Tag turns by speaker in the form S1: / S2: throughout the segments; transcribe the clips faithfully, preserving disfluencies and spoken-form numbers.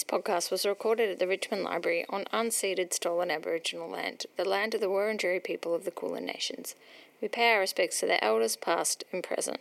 S1: podcast was recorded at the Richmond Library on unceded stolen Aboriginal land, the land of the Wurundjeri people of the Kulin Nations. We pay our respects to their elders past and present.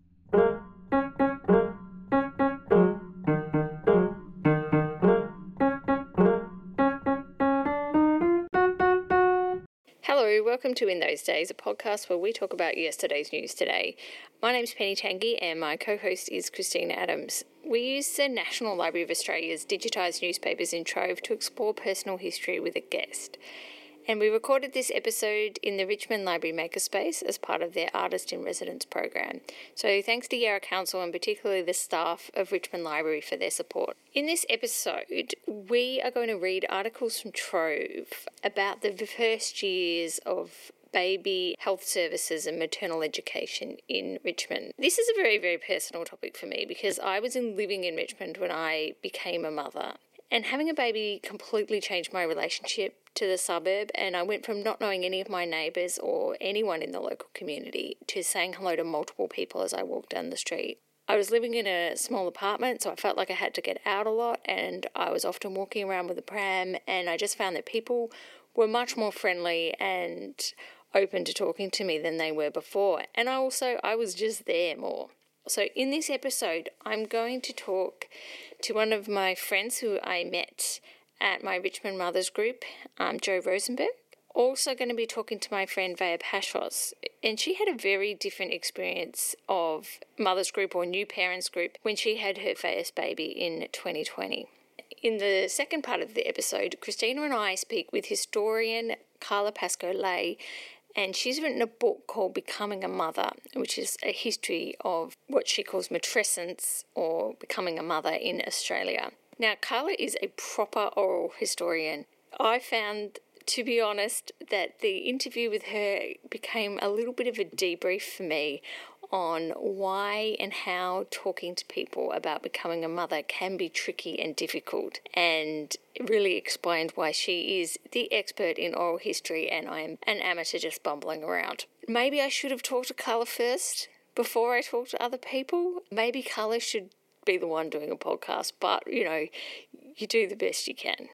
S1: Hello, welcome to In Those Days, a podcast where we talk about yesterday's news today. My name's Penny Tangi and my co-host is Christina Adams. We use the National Library of Australia's digitised newspapers in Trove to explore personal history with a guest. And we recorded this episode in the Richmond Library Makerspace as part of their Artist in Residence program. So thanks to Yarra Council and particularly the staff of Richmond Library for their support. In this episode, we are going to read articles from Trove about the first years of baby health services and maternal education in Richmond. This is a very, very personal topic for me because I was in living in Richmond when I became a mother. And having a baby completely changed my relationship to the suburb, and I went from not knowing any of my neighbours or anyone in the local community to saying hello to multiple people as I walked down the street. I was living in a small apartment, so I felt like I had to get out a lot, and I was often walking around with a pram, and I just found that people were much more friendly and open to talking to me than they were before. And I also, I was just there more. So in this episode, I'm going to talk to one of my friends who I met at my Richmond Mothers group, um, Jo Rosenberg. Also going to be talking to my friend Vaya Pashos, and she had a very different experience of Mothers group or New Parents group when she had her first baby in twenty twenty. In the second part of the episode, Christina and I speak with historian Carla Pascoe-Lay, and she's written a book called Becoming a Mother, which is a history of what she calls matrescence or becoming a mother in Australia. Now, Carla is a proper oral historian. I found, to be honest, that the interview with her became a little bit of a debrief for me on why and how talking to people about becoming a mother can be tricky and difficult, and it really explained why she is the expert in oral history and I'm an amateur just bumbling around. Maybe I should have talked to Carla first before I talked to other people. Maybe Carla should be the one doing a podcast, but, you know, you do the best you can.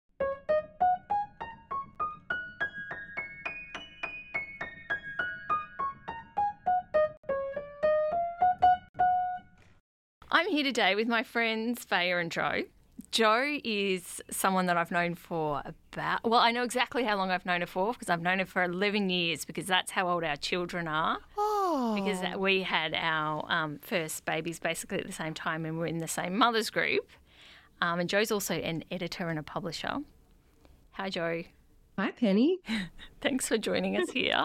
S1: I'm here today with my friends Vaya and Jo. Jo is someone that I've known for about, well, I know exactly how long I've known her for because I've known her for eleven years because that's how old our children are.
S2: Oh.
S1: Because we had our um, first babies basically at the same time and we're in the same mothers group. Um, and Jo's also an editor and a publisher. Hi, Jo.
S2: Hi, Penny.
S1: Thanks for joining us here.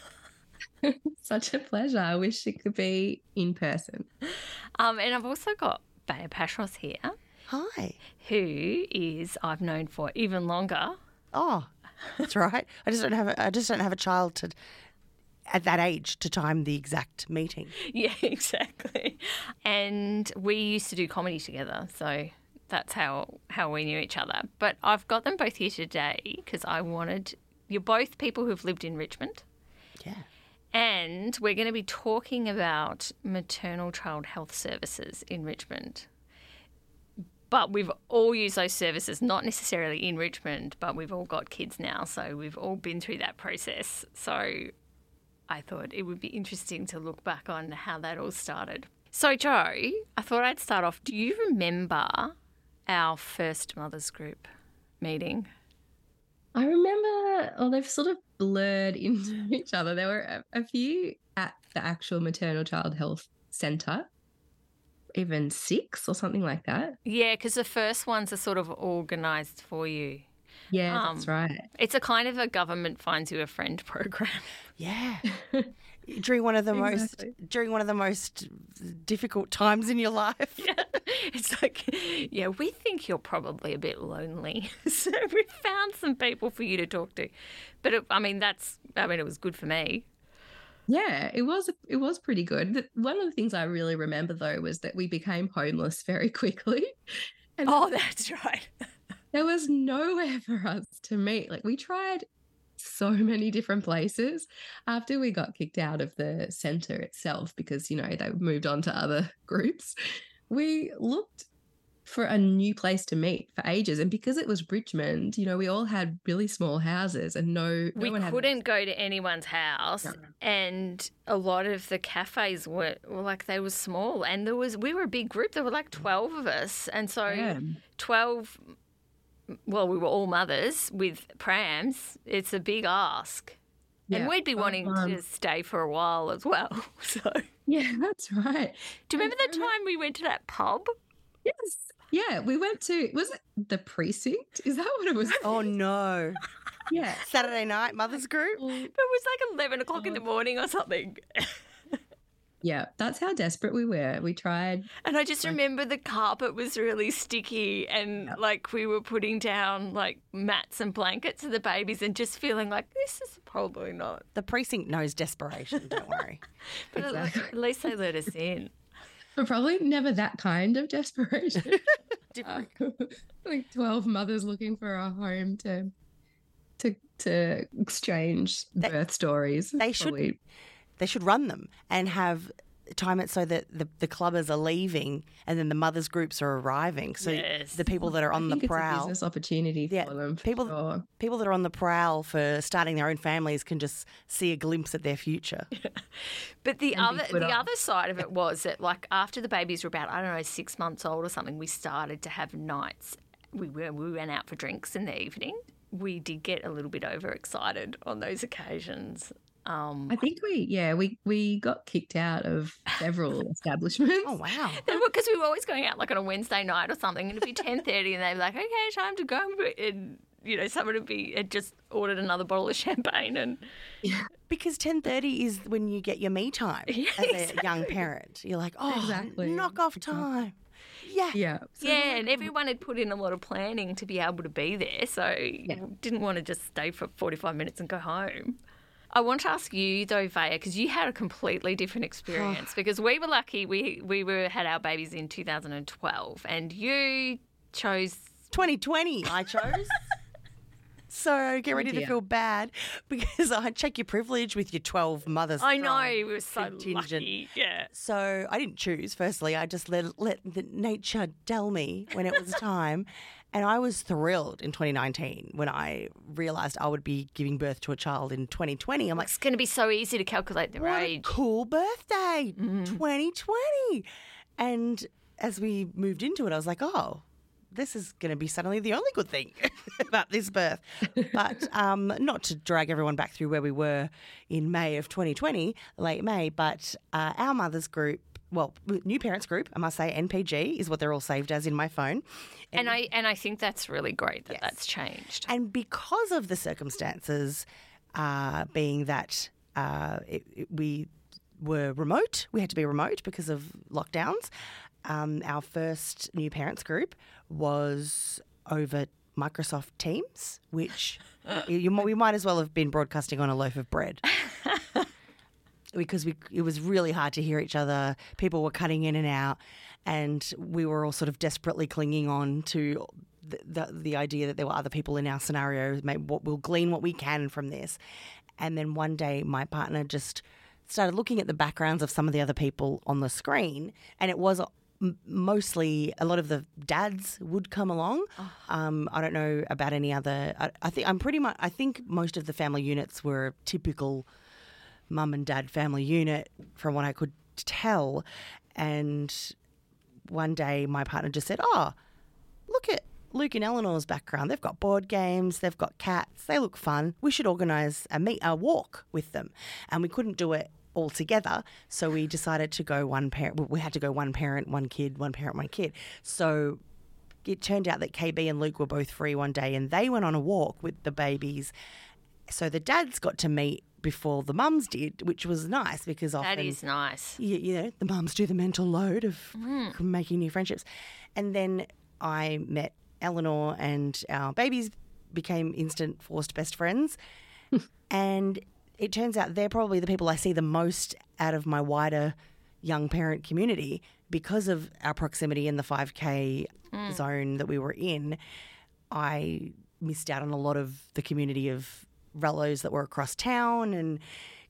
S2: Such a pleasure. I wish it could be in person.
S1: Um, and I've also got Vaya Pashos here.
S3: Hi.
S1: Who is I've known for even longer.
S3: Oh, that's right. I just don't have a, I just don't have a child to at that age to time the exact meeting.
S1: Yeah, exactly. And we used to do comedy together, so that's how how we knew each other. But I've got them both here today because I wanted you're both people who've lived in Richmond.
S3: Yeah.
S1: And we're going to be talking about maternal child health services in Richmond. But we've all used those services, not necessarily in Richmond, but we've all got kids now, so we've all been through that process. So I thought it would be interesting to look back on how that all started. So, Jo, I thought I'd start off. Do you remember our first mothers group meeting?
S2: I remember, oh, they've sort of blurred into each other. There were a, a few at the actual maternal child health centre, even six or something like that.
S1: Yeah, because the first ones are sort of organised for you.
S2: Yeah,
S1: Um,
S2: that's right.
S1: It's a kind of a government finds you a friend program.
S3: Yeah. during one of the
S2: Exactly.
S3: most during one of the most difficult times in your life.
S1: Yeah. It's like, yeah, we think you're probably a bit lonely. So we found some people for you to talk to. But, it, I mean, that's, I mean, it was good for me.
S2: Yeah, it was it was pretty good. The- One of the things I really remember, though, was that we became homeless very quickly. And
S1: Oh, that's right.
S2: there was nowhere for us to meet. Like, we tried so many different places after we got kicked out of the centre itself because, you know, they moved on to other groups. We looked for a new place to meet for ages. And because it was Richmond, you know, we all had really small houses and no, no
S1: we
S2: one had
S1: couldn't go to anyone's house,
S2: No.
S1: and a lot of the cafes were, were like they were small, and there was we were a big group. There were like twelve of us, and so
S2: Yeah.
S1: twelve. Well, we were all mothers with prams. It's a big ask, and
S2: Yeah.
S1: we'd be
S2: Um,
S1: wanting to stay for a while as well. So,
S2: Yeah, that's right.
S1: do you remember the time we went to that pub?
S2: Yes. Yeah, we went to, was it the precinct? Is that what it was?
S3: Oh, no.
S2: Yeah.
S3: Saturday night, mother's group?
S1: It was like eleven o'clock in the morning or something.
S2: Yeah, that's how desperate we were. We tried.
S1: And I just remember the carpet was really sticky, and like we were putting down like mats and blankets for the babies and just feeling like this is probably not.
S3: The precinct knows desperation, don't worry.
S1: But at-
S2: Exactly.
S1: at least they let us in.
S2: But probably never that kind of desperation.
S3: Different.
S2: Like twelve mothers looking for a home to to to exchange
S3: They-
S2: birth stories.
S3: they should-
S2: Probably.
S3: They should run them and have time it so that the, the clubbers are leaving and then the mothers groups are arriving. So
S1: Yes.
S3: the people that are on
S2: I
S3: the
S2: think it's a
S3: prowl,
S2: business opportunity
S3: Yeah,
S2: for them. For
S3: people-
S2: sure.
S3: people that are on the prowl for starting their own families can just see a glimpse at their future.
S1: But the
S2: And be
S1: other
S2: put
S1: the
S2: off.
S1: other side of it was that like after the babies were about I don't know six months old or something, we started to have nights. We were we went out for drinks in the evening. We did get a little bit overexcited on those occasions. Um,
S2: I think we, yeah, we we got kicked out of several establishments.
S3: Oh, wow.
S1: Because we were always going out like on a Wednesday night or something, and it'd be ten thirty, and they'd be like, "Okay, time to go." And you know, someone would be had just ordered another bottle of champagne, and
S3: Because ten thirty is when you get your me time
S1: Yeah,
S3: as a
S1: exactly.
S3: young parent. You're like, oh,
S2: Exactly.
S3: knock off time. Yeah.
S2: Yeah. So
S1: yeah, and everyone had put in a lot of planning to be able to be there, so didn't want to just stay for forty-five minutes and go home. I want to ask you though, Vaya, because you had a completely different experience. Because we were lucky, we we were had our babies in two thousand twelve, and you chose.
S3: twenty twenty, I chose. So get ready to
S2: dear.
S3: feel bad because I check your privilege with your twelve mothers.
S1: I know
S3: strong
S1: we were so
S3: contingent.
S1: lucky. Yeah.
S3: So I didn't choose. Firstly, I just let let the nature tell me when it was time, and I was thrilled in twenty nineteen when I realised I would be giving birth to a child in twenty twenty. I'm like,
S1: It's going to be so easy to calculate their
S3: what a
S1: age.
S3: cool birthday, twenty twenty. And as we moved into it, I was like, oh, this is going to be suddenly the only good thing about this birth. But um, not to drag everyone back through where we were in May of twenty twenty, late May, but uh, our mothers group, well, new parents group, I must say, N P G is what they're all saved as in my phone.
S1: And I and I think that's really great that
S3: Yes.
S1: that's changed.
S3: And because of the circumstances uh, being that uh, it, it- we were remote, we had to be remote because of lockdowns, um, our first new parents group was over Microsoft Teams, which you, we might as well have been broadcasting on a loaf of bread. Because we, it was really hard to hear each other. People were cutting in and out, and we were all sort of desperately clinging on to the, the, the idea that there were other people in our scenario. Maybe what we'll glean what we can from this. And then one day, my partner just started looking at the backgrounds of some of the other people on the screen, and it was m- mostly a lot of the dads would come along. Um, I don't know about any other. I, I think I'm pretty much. I think most of the family units were typical mum and dad family unit from what I could tell. And one day my partner just said, oh, look at Luke and Eleanor's background. They've got board games, they've got cats, they look fun. We should organise a meet a walk with them. And we couldn't do it all together, so we decided to go one parent. We had to go one parent, one kid, one parent, one kid. So it turned out that K B and Luke were both free one day, and they went on a walk with the babies. So the dads got to meet before the mums did, which was nice because often
S1: That is nice.
S3: you, you know, the mums do the mental load of making new friendships. And then I met Eleanor, and our babies became instant forced best friends. And it turns out they're probably the people I see the most out of my wider young parent community because of our proximity in the five K zone that we were in. I missed out on a lot of the community of rellos that were across town and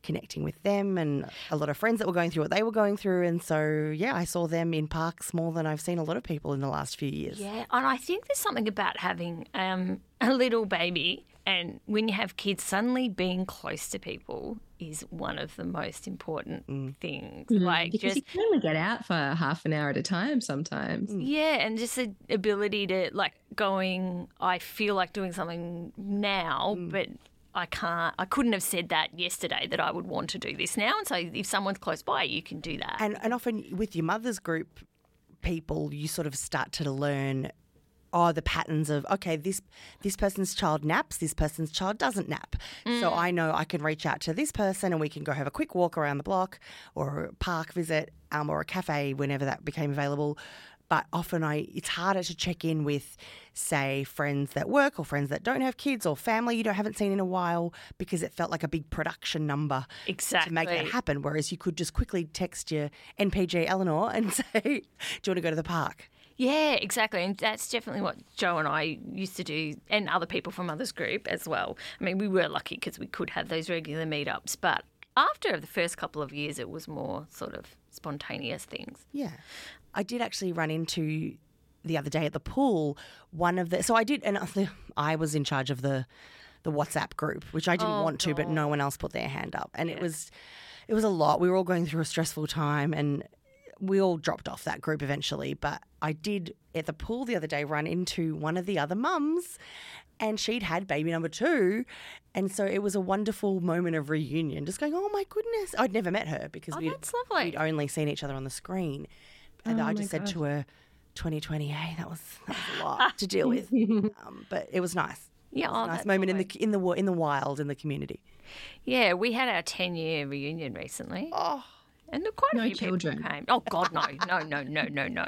S3: connecting with them and a lot of friends that were going through what they were going through. And so, yeah, I saw them in parks more than I've seen a lot of people in the last few years.
S1: Yeah, and I think there's something about having um, a little baby and when you have kids, suddenly being close to people is one of the most important mm. things.
S2: Mm.
S1: Like
S2: because
S1: just
S2: you can only get out for half an hour at a time sometimes.
S1: Yeah, and just the ability to like going, I feel like doing something now, mm. but I can't, I couldn't have said that yesterday that I would want to do this now. And so if someone's close by, you can do that.
S3: And, and often with your mother's group people, you sort of start to learn oh, the patterns of, okay, this this person's child naps, this person's child doesn't nap. Mm. So I know I can reach out to this person and we can go have a quick walk around the block or a park visit um, or a cafe whenever that became available. But often I, it's harder to check in with, say, friends that work or friends that don't have kids or family you don't haven't seen in a while because it felt like a big production number
S1: exactly.
S3: to make that happen. Whereas you could just quickly text your N P G Eleanor and say, do you want to go to the park?
S1: Yeah, exactly. And that's definitely what Joe and I used to do and other people from Mother's Group as well. I mean, we were lucky because we could have those regular meetups. But after the first couple of years, it was more sort of spontaneous things.
S3: Yeah. I did actually run into the other day at the pool one of the – so I did – and I was in charge of the the WhatsApp group, which I didn't
S1: oh,
S3: want to,
S1: God.
S3: but no one else put their hand up. And
S1: yeah.
S3: it was it was a lot. We were all going through a stressful time and – we all dropped off that group eventually, but I did at the pool the other day run into one of the other mums and she'd had baby number two. And so it was a wonderful moment of reunion, just going, oh, my goodness. I'd never met her because
S1: oh,
S3: we'd,
S1: that's lovely.
S3: we'd only seen each other on the screen. And
S2: oh
S3: I just said
S2: gosh.
S3: to her, twenty twenty, hey, that was, that was a lot to deal with. Um, but it was nice.
S1: Yeah,
S3: it was
S1: oh,
S3: a nice
S1: that's
S3: moment
S1: lovely.
S3: in the in the in the wild, in the community.
S1: Yeah, we had our ten-year reunion recently.
S3: Oh.
S1: And quite a
S2: no
S1: few
S2: children.
S1: people came. Oh, God, no, no, no, no, no, no.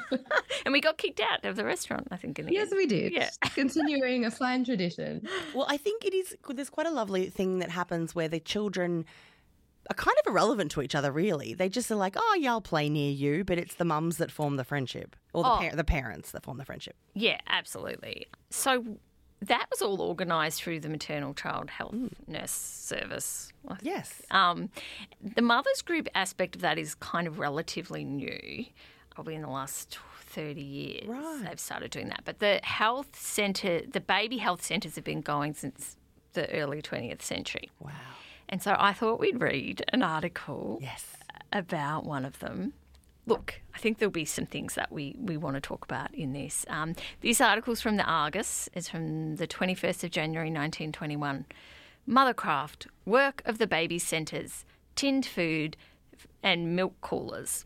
S1: And we got kicked out of the restaurant, I think. In the
S2: Yes,
S1: end.
S2: we did.
S1: Yeah.
S2: Continuing a fine tradition.
S3: Well, I think it is, there's quite a lovely thing that happens where the children are kind of irrelevant to each other, really. They just are like, oh, yeah, I'll play near you, but it's the mums that form the friendship or the,
S1: Oh.
S3: par- the parents that form the friendship.
S1: Yeah, absolutely. So that was all organised through the Maternal Child Health mm. Nurse Service.
S3: Yes.
S1: Um, the Mother's Group aspect of that is kind of relatively new, probably in the last thirty years.
S3: Right.
S1: They've started doing that. But the health centre, the baby health centres have been going since the early twentieth century.
S3: Wow.
S1: And so I thought we'd read an article
S3: Yes.
S1: about one of them. Look, I think there'll be some things that we, we want to talk about in this. Um, this article's from the Argus. It's from the twenty-first of January nineteen twenty-one. Mothercraft, work of the baby centres, tinned food and milk coolers.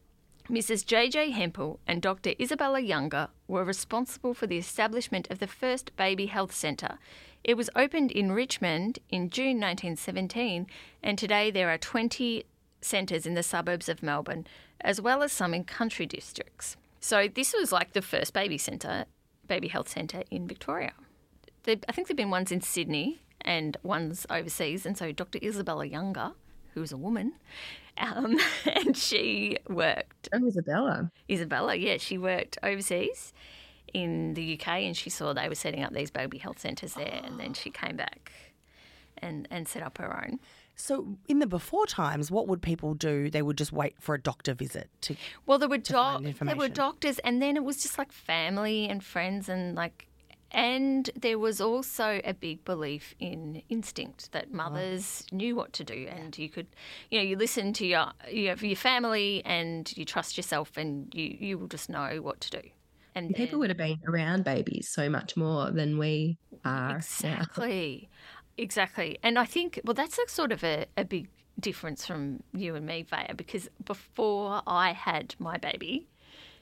S1: Missus J J Hempel and Doctor Isabella Younger were responsible for the establishment of the first baby health centre. It was opened in Richmond in June nineteen seventeen, and today there are twenty centres in the suburbs of Melbourne, as well as some in country districts. So this was like the first baby centre, baby health centre in Victoria. There, I think there have been ones in Sydney and ones overseas, and so Doctor Isabella Younger, who is a woman, um, and she worked...
S2: Oh, Isabella.
S1: Isabella, yeah, she worked overseas in the U K and she saw they were setting up these baby health centres there, and then she came back and, and set up her own.
S3: So in the before times, what would people do? They would just wait for a doctor visit to
S1: Well, there were
S3: to
S1: doc-
S3: find
S1: there
S3: information.
S1: were doctors, and then it was just like family and friends, and like, and there was also a big belief in instinct that mothers oh. knew what to do, and you could, you know, you listen to your your, your family, and you trust yourself, and you you will just know what to do. And
S2: people
S1: then,
S2: would have been around babies so much more than we are
S1: exactly. Now. Exactly. And I think, well, that's a sort of a, a big difference from you and me, Vaya, because before I had my baby,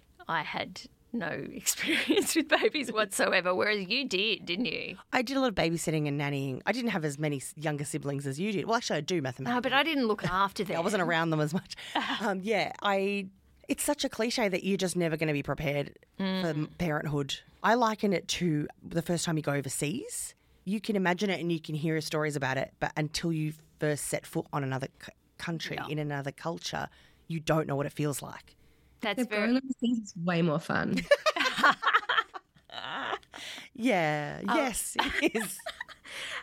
S1: I had no experience with babies whatsoever, whereas you did, didn't you?
S3: I did a lot of babysitting and nannying. I didn't have as many younger siblings as you did. Well, actually, I do mathematically.
S1: No, but I didn't look after them.
S3: I wasn't around them as much. Um, yeah, I. It's such a cliche that you're just never going to be prepared mm. for parenthood. I liken it to the first time you go overseas. You can imagine it and you can hear stories about it, but until you first set foot on another c- country, yeah. in another culture, you don't know what it feels like.
S1: That's
S2: yeah,
S1: very...
S2: It's way more fun.
S3: yeah, oh. Yes, it is.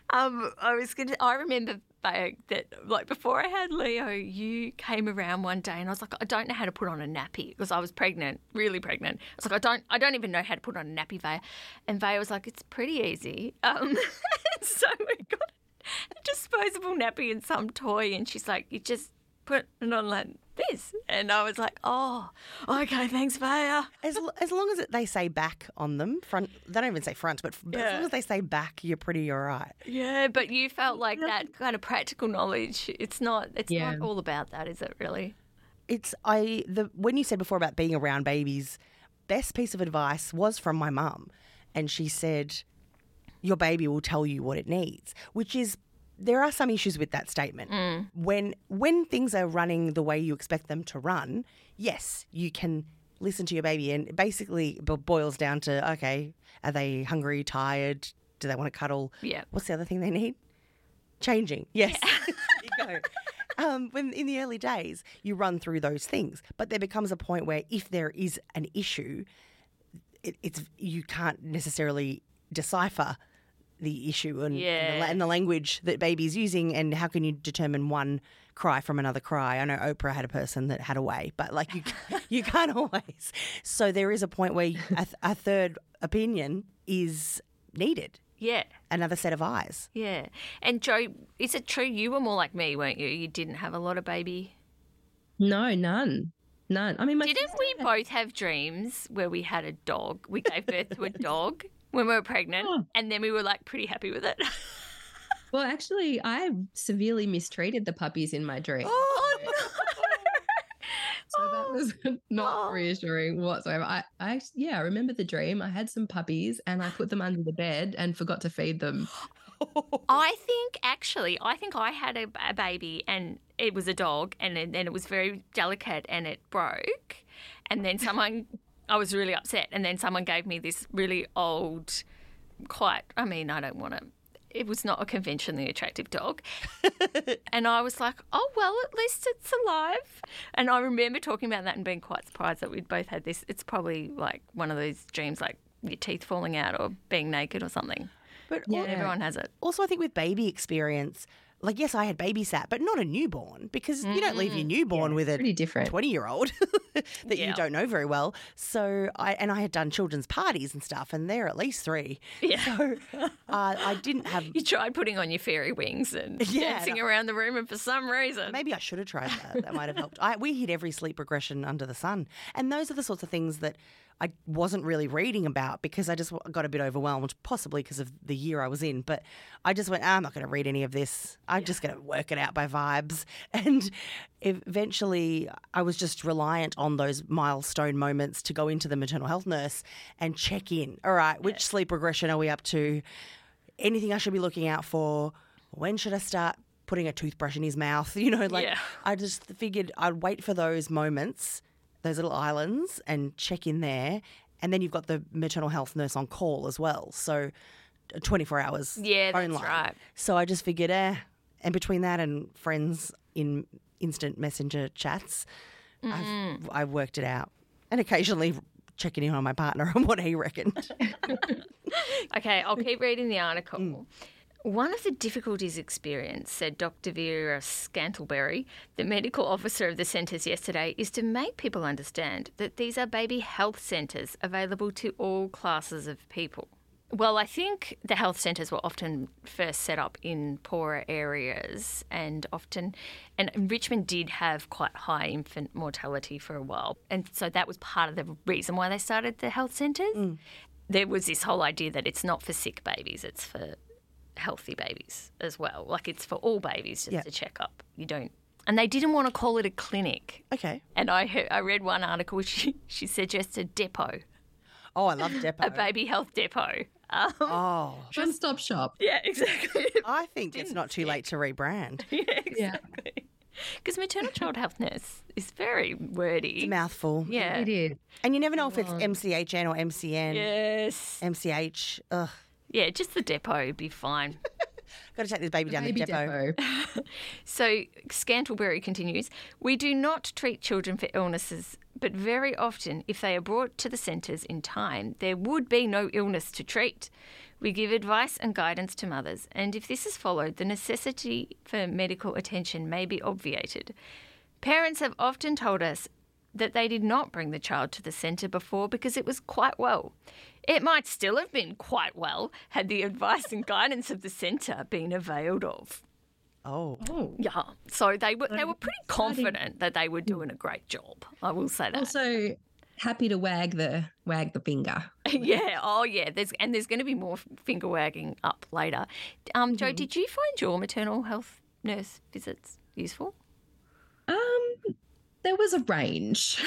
S1: Um, I was going to, I remember that, like, before I had Leo, you came around one day and I was like, I don't know how to put on a nappy because I was pregnant, really pregnant. I was like, I don't, I don't even know how to put on a nappy, Vaya. And Vaya was like, it's pretty easy. Um, so we got a disposable nappy and some toy, and she's like, you just put it on like this. And I was like, oh, okay, thanks, Vaya.
S3: As, as long as it, they say back on them, front, they don't even say front, but
S1: Yeah.
S3: as long as they say back, you're pretty all right.
S1: Yeah, but you felt like that kind of practical knowledge. It's not. It's
S2: Yeah.
S1: not all about that, is it? Really?
S3: It's I the when you said before about being around babies, best piece of advice was from my mum, and she said, "Your baby will tell you what it needs," which is. There are some issues with that statement.
S1: Mm.
S3: When when things are running the way you expect them to run, yes, you can listen to your baby, and basically it boils down to, okay, are they hungry, tired? Do they want to cuddle?
S1: Yeah.
S3: What's the other thing they need? Changing. Yes. There you go. Um, when in the early days, you run through those things, but there becomes a point where if there is an issue, it, it's you can't necessarily decipher the issue and,
S1: Yeah.
S3: and, the, and the language that baby's using, and how can you determine one cry from another cry? I know Oprah had a person that had a way, but like you, you can't always. So there is a point where a, a third opinion is needed,
S1: Yeah.
S3: another set of eyes.
S1: Yeah. And Joe, is it true you were more like me, weren't you? You didn't have a lot of baby.
S2: No, none. None. I mean, my
S1: Didn't
S2: sister
S1: we
S2: had-
S1: both have dreams where we had a dog? We gave birth to a dog when we were pregnant,
S2: Oh.
S1: and then we were like pretty happy with it.
S2: Well, actually, I severely mistreated the puppies in my dream.
S1: Oh no!
S2: So that was not
S1: Oh.
S2: reassuring whatsoever. I, I, yeah, I remember the dream. I had some puppies and I put them under the bed and forgot to feed them.
S1: I think actually, I think I had a, a baby and it was a dog, and then and it was very delicate and it broke, and then someone, I was really upset, and then someone gave me this really old, quite, I mean, I don't want to, it was not a conventionally attractive dog. And I was like, oh, well, at least it's alive. And I remember talking about that and being quite surprised that we'd both had this. It's probably like one of those dreams, like your teeth falling out or being naked or something.
S3: But
S2: Yeah.
S3: al-
S1: Everyone has it.
S3: also, I think with baby experience, like, yes, I had babysat, but not a newborn, because you don't leave your newborn with a
S2: Pretty different.
S3: twenty-year-old that
S1: Yeah.
S3: you don't know very well. So I and I had done children's parties and stuff, and they're at least three.
S1: Yeah.
S3: So uh, I didn't have.
S1: You tried putting on your fairy wings and
S3: Yeah,
S1: dancing
S3: no.
S1: around the room, and for some reason,
S3: Maybe I should have tried that. That might have helped. I, we hit every sleep regression under the sun, and those are the sorts of things that I wasn't really reading about because I just w- got a bit overwhelmed, possibly because of the year I was in. But I just went, ah, I'm not going to read any of this. I'm just going to work it out by vibes. And eventually, I was just reliant on those milestone moments to go into the maternal health nurse and check in. All right, which sleep regression are we up to? Anything I should be looking out for? When should I start putting a toothbrush in his mouth? You know, like
S1: Yeah.
S3: I just figured I'd wait for those moments, those little islands, and check in there. And then you've got the maternal health nurse on call as well. So twenty-four hours
S1: Yeah,
S3: phone
S1: that's
S3: line.
S1: right.
S3: So I just figured, eh. And between that and friends in instant messenger chats,
S1: Mm-hmm.
S3: I've, I've worked it out. And occasionally checking in on my partner and what he reckoned.
S1: Okay, I'll keep reading the article.
S3: Mm.
S1: One of the difficulties experienced, said Doctor Vera Scantleberry, the medical officer of the centres yesterday, is to make people understand that these are baby health centres available to all classes of people. Well, I think the health centres were often first set up in poorer areas, and often, and Richmond did have quite high infant mortality for a while. And so that was part of the reason why they started the health centres.
S3: Mm.
S1: There was this whole idea that it's not for sick babies, it's for healthy babies as well. Like, it's for all babies, just
S3: Yeah.
S1: a checkup. You don't, and they didn't want to call it a clinic.
S3: Okay.
S1: And I heard, I read one article. She she suggested depot,
S3: Oh, I love depot.
S1: a baby health depot. Um,
S3: Oh,
S2: One stop shop.
S1: yeah, exactly.
S3: I think it's not too late to rebrand.
S1: yeah, exactly. Because maternal child health nurse is very wordy.
S3: It's a mouthful.
S1: Yeah.
S2: It is.
S3: And you never know if it's M C H N or M C N,
S1: Yes.
S3: M C H. Ugh.
S1: Yeah, just the depot would be fine.
S3: Got to take this baby down
S2: Baby
S3: the depot.
S2: depot.
S1: So Scantleberry continues, we do not treat children for illnesses, but very often if they are brought to the centres in time, there would be no illness to treat. We give advice and guidance to mothers, and if this is followed, the necessity for medical attention may be obviated. Parents have often told us that they did not bring the child to the centre before because it was quite well. It might still have been quite well had the advice and guidance of the centre been availed of.
S3: Oh.
S2: Oh.
S1: Yeah, so they were they were pretty confident that they were doing a great job. I will say that.
S2: Also, happy to wag the wag the finger.
S1: Yeah. Oh, yeah. There's and there's going to be more finger wagging up later. Um, Jo, did you find your maternal health nurse visits useful?
S2: Um, there was a range.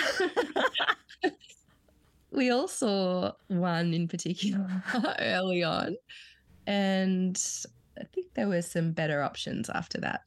S2: We all saw one in particular early on, and I think there were some better options after that.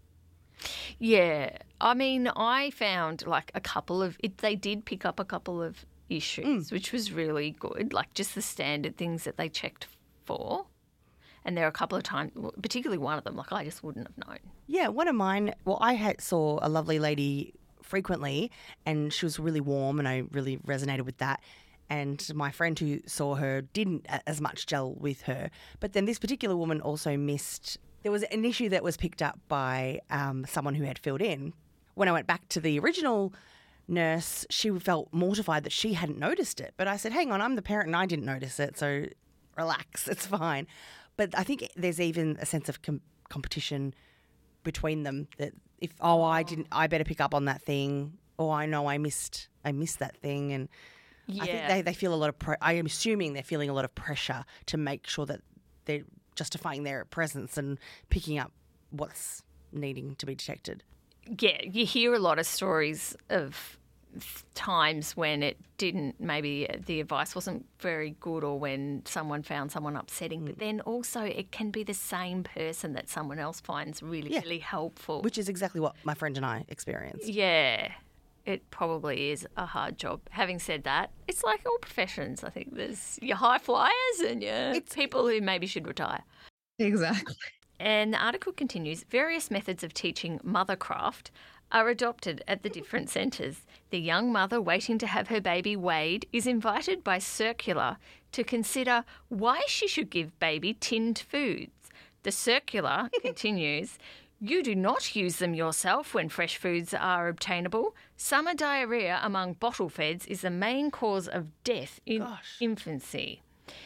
S1: Yeah. I mean, I found like a couple of it. They did pick up a couple of issues, which was really good. Like just the standard things that they checked for. And there are a couple of times, particularly one of them, like I just wouldn't have known.
S3: Yeah, one of mine, well, I had, saw a lovely lady frequently and she was really warm and I really resonated with that. And my friend who saw her didn't as much gel with her. But then this particular woman also missed, there was an issue that was picked up by um, someone who had filled in. When I went back to the original nurse, she felt mortified that she hadn't noticed it. But I said, hang on, I'm the parent and I didn't notice it, so relax, it's fine. But I think there's even a sense of com- competition between them that if, oh, I didn't, I better pick up on that thing. Or I know I missed, I missed that thing. And
S1: Yeah.
S3: I think they, they feel a lot of, pre- I am assuming they're feeling a lot of pressure to make sure that they're justifying their presence and picking up what's needing to be detected.
S1: Yeah, you hear a lot of stories of times when it didn't, maybe the advice wasn't very good or when someone found someone upsetting, mm. but then also it can be the same person that someone else finds really, yeah. really helpful.
S3: Which is exactly what my friend and I experienced.
S1: Yeah, it probably is a hard job. Having said that, it's like all professions. I think there's your high flyers and your it's people who maybe should retire.
S2: Exactly.
S1: And the article continues, various methods of teaching mothercraft are adopted at the different centres. The young mother waiting to have her baby weighed is invited by circular to consider why she should give baby tinned foods. The circular continues, you do not use them yourself when fresh foods are obtainable. Summer diarrhoea among bottle feds is the main cause of death in
S3: Gosh.
S1: infancy.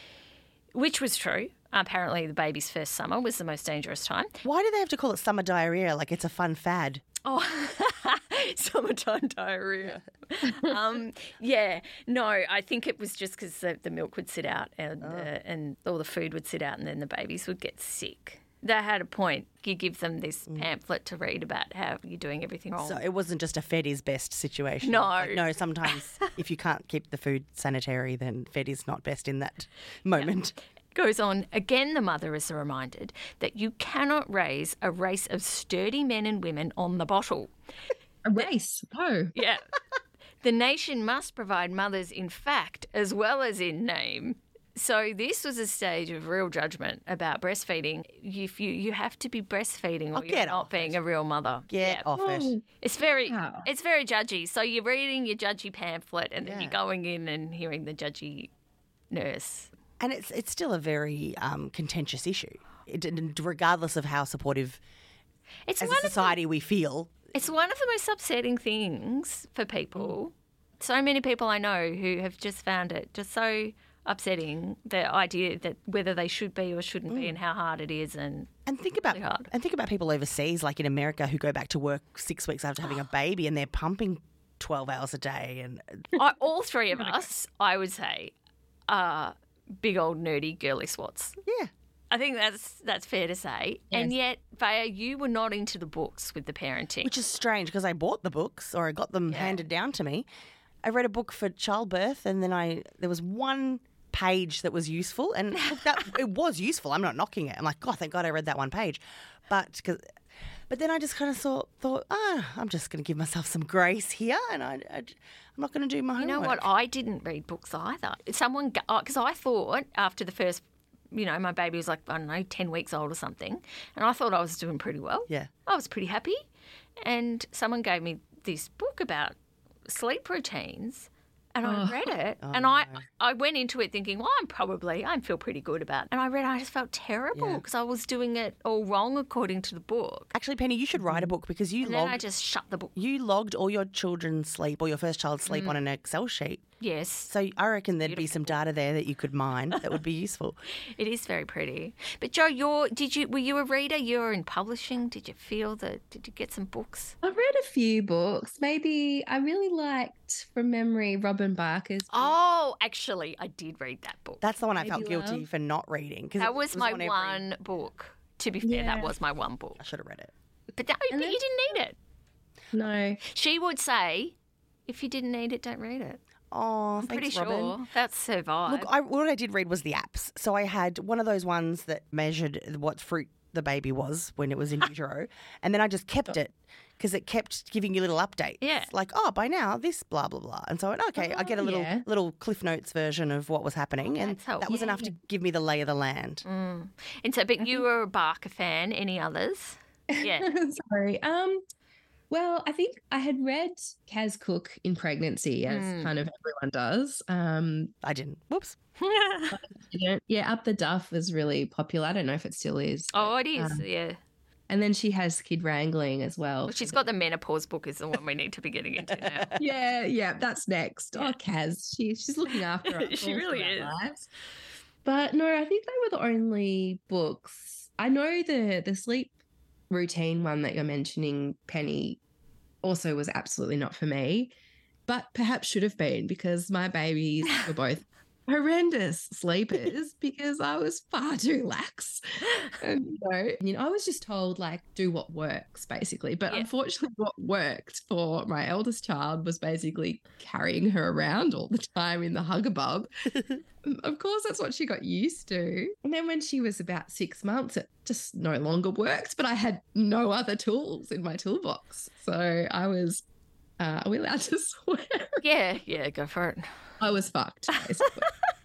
S1: Which was true. Apparently the baby's first summer was the most dangerous time.
S3: Why do they have to call it summer diarrhoea like it's a fun fad?
S1: Oh, summertime diarrhoea. um, yeah, no, I think it was just because the, the milk would sit out and oh. uh, and all the food would sit out and then the babies would get sick. They had a point. You give them this mm. pamphlet to read about how you're doing everything wrong.
S3: So it wasn't just a Fed is best situation.
S1: No.
S3: Like, no, sometimes if you can't keep the food sanitary, then Fed is not best in that moment.
S1: Yeah. Goes on, again the mother is reminded that you cannot raise a race of sturdy men and women on the bottle.
S2: A race? Oh.
S1: Yeah. The nation must provide mothers in fact as well as in name. So this was a stage of real judgment about breastfeeding. If you, you have to be breastfeeding or
S3: oh,
S1: you're not being it. a real mother.
S3: Get
S1: yeah.
S3: off it.
S1: It's very
S2: wow.
S1: it's very judgy. So you're reading your judgy pamphlet and then
S3: yeah.
S1: you're going in and hearing the judgy nurse.
S3: And it's it's still a very um, contentious issue, it, regardless of how supportive
S1: it's
S3: as
S1: one
S3: a society
S1: the,
S3: we feel.
S1: It's one of the most upsetting things for people. Mm. So many people I know who have just found it just so upsetting, the idea that whether they should be or shouldn't mm. be and how hard it is. And
S3: and think about
S1: really hard.
S3: and think about people overseas, like in America, who go back to work six weeks after having a baby and they're pumping twelve hours a day. And
S1: I, all three of us, I would say, are big old nerdy girly swats.
S3: Yeah.
S1: I think that's that's fair to say.
S2: Yes.
S1: And yet, Vaya, you were not into the books with the parenting.
S3: Which is strange because I bought the books or I got them
S1: yeah.
S3: handed down to me. I read a book for childbirth and then I there was one page that was useful and look, that it was useful. I'm not knocking it. I'm like, God, thank God I read that one page. But cause, but then I just kind of thought, thought ah, I'm just going to give myself some grace here and I, I, I'm not going to do my homework.
S1: You know what? I didn't read books either. Someone, because I thought after the first, you know, my baby was like, I don't know, ten weeks old or something, and I thought I was doing pretty well.
S3: Yeah.
S1: I was pretty happy. And someone gave me this book about sleep routines, And I
S2: Oh.
S1: read it,
S3: Oh,
S1: and I
S3: no.
S1: I went into it thinking, well, I'm probably, I feel pretty good about it. And I read it, I just felt terrible
S3: Yeah.
S1: because I was doing it all wrong according to the book.
S3: Actually, Penny, you should write a book because you
S1: And then
S3: logged
S1: I just shut the book.
S3: you logged all your children's sleep or your first child's sleep
S1: Mm.
S3: on an Excel sheet.
S1: Yes,
S3: So I reckon there'd be some data there that you could mine that would be useful.
S1: it is very pretty. But Joe, you're, did you, were you a reader? You were in publishing. Did you feel that, did you get some books?
S2: I've read a few books. Maybe I really liked, from memory, Robin Barker's. book.
S1: Oh, actually, I did read that book.
S3: That's the one I
S2: Maybe
S3: felt guilty
S2: Love.
S3: for not reading. 'cause
S1: That
S3: it
S1: was my
S3: on every-
S1: one book. To be fair, that
S2: Yeah.
S1: was my one book.
S3: I should have read it.
S1: But that,
S2: And then-
S1: you didn't need it.
S2: No.
S1: She would say, if you didn't need it, don't read it.
S3: Oh,
S1: I'm
S3: thanks,
S1: pretty
S3: Robin.
S1: sure that's her vibe.
S3: Look, I, what I did read was the apps. So I had one of those ones that measured what fruit the baby was when it was in utero, and then I just kept it because it kept giving you little updates.
S1: Yeah.
S3: Like, oh, by now this blah blah blah, and so I went, okay, I get a
S2: Oh,
S3: little
S2: yeah.
S3: little Cliff Notes version of what was happening, and
S1: that's helpful.
S3: that was enough to give me the lay of the land.
S1: Mm. And so, but you were a Barker fan. Any others? Yeah.
S2: Sorry. Um. Well, I think I had read Kaz Cook in pregnancy, as
S1: Mm.
S2: kind of everyone does. Um.
S3: I didn't. Whoops.
S2: you know, yeah, Up the Duff was really popular. I don't know if it still is.
S1: oh, it is.
S2: Um,
S1: yeah.
S2: And then she has Kid Wrangling as well.
S1: Well, she's got the menopause book, is the one we need to be getting into now.
S2: Yeah, yeah, that's next.
S1: Yeah.
S2: Oh, Kaz, she, she's looking after us.
S1: She
S2: all
S1: really
S2: through
S1: is.
S2: our lives. But no, I think they were the only books. I know the the sleep routine one that you're mentioning, Penny, also was absolutely not for me, but perhaps should have been because my babies were both horrendous sleepers because I was far too lax. And, you know, you know, I was just told like do what works basically. But
S1: Yeah.
S2: unfortunately, what worked for my eldest child was basically carrying her around all the time in the Hugabub. Of course, that's what she got used to. And then when she was about six months, it just no longer worked. But I had no other tools in my toolbox, so I was. Uh, are we allowed to swear?
S1: Yeah, yeah, go for it.
S2: I was fucked, basically.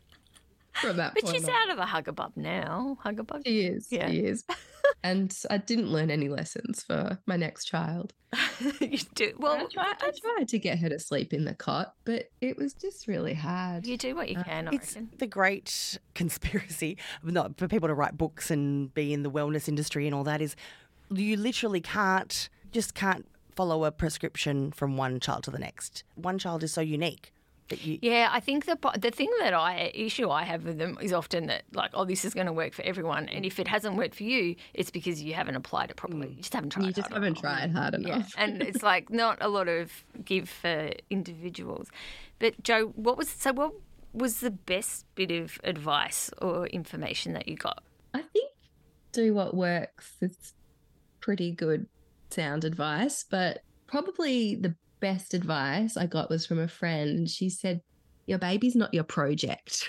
S2: From that
S1: But
S2: point
S1: she's
S2: on.
S1: out of the Hugabub now. Hugabub.
S2: She is.
S1: Yeah.
S2: She is. And I didn't learn any lessons for my next child.
S1: you do. Well,
S2: I, tried, I
S1: that's-
S2: tried to get her to sleep in the cot, but it was just really hard.
S1: you do what you
S2: Uh,
S1: can, I
S3: It's
S1: reckon.
S3: the great conspiracy, not for people to write books and be in the wellness industry and all that, is you literally can't, just can't follow a prescription from one child to the next. One child is so unique that you,
S1: Yeah, I think the po- the thing that I issue I have with them is often that like, oh, this is going to work for everyone, and if it hasn't worked for you, it's because you haven't applied it properly. You just haven't tried.
S2: you just
S1: hard
S2: haven't
S1: enough.
S2: tried hard
S1: Yeah,
S2: enough.
S1: and it's like not a lot of give for individuals. But Joe, what was so? What was the best bit of advice or information that you got?
S2: I think do what works is pretty good sound advice, but probably the best advice I got was from a friend, and she said, your baby's not your project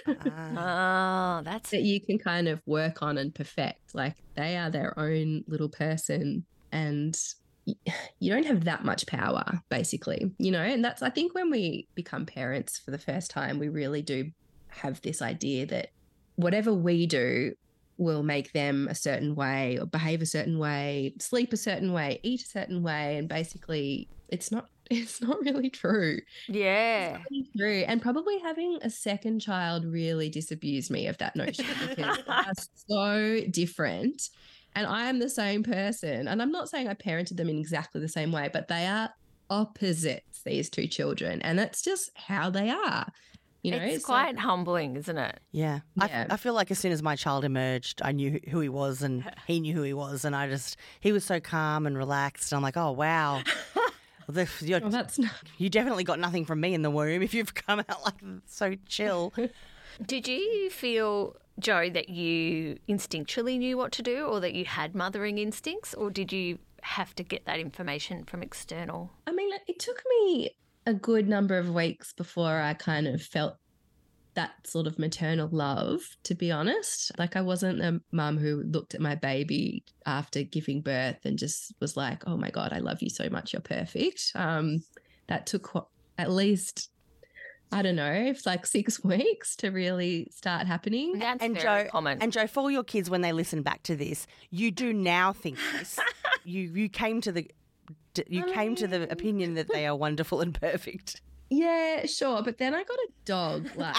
S3: ah,
S1: Oh, that's
S2: that you can kind of work on and perfect. Like they are their own little person, and y- you don't have that much power, basically, you know. And that's, I think, when we become parents for the first time, we really do have this idea that whatever we do will make them a certain way or behave a certain way, sleep a certain way, eat a certain way, and basically it's not it's not really true.
S1: yeah.
S2: Really true. And probably having a second child really disabused me of that notion because they are so different. And I am the same person. And I'm not saying I parented them in exactly the same way, but they are opposites, these two children. And that's just how they are. You know,
S1: It's
S2: so-
S1: quite humbling, isn't it?
S3: yeah. I f-
S2: Yeah.
S3: I, feel like as soon as my child emerged, I knew who he was and he knew who he was. And I just, he was so calm and relaxed. I'm like, oh, wow. Well, the- you're,
S2: Well, that's not.
S3: you definitely got nothing from me in the womb if you've come out like so chill.
S1: Did you feel, Joe, that you instinctually knew what to do or that you had mothering instincts, or did you have to get that information from external?
S2: I mean, it took me a good number of weeks before I kind of felt that sort of maternal love, to be honest. Like I wasn't a mum who looked at my baby after giving birth and just was like, oh my God, I love you so much. You're perfect. Um, that took what, at least, I don't know, it's like six weeks to really start happening.
S1: That's
S3: And
S1: very
S3: Joe,
S1: common.
S3: and Joe, for all your kids when they listen back to this, you do now think this. you you came to the you
S2: I
S3: came to the
S2: mean-
S3: opinion that they are wonderful and perfect.
S2: Yeah, sure. But then I got a dog, like,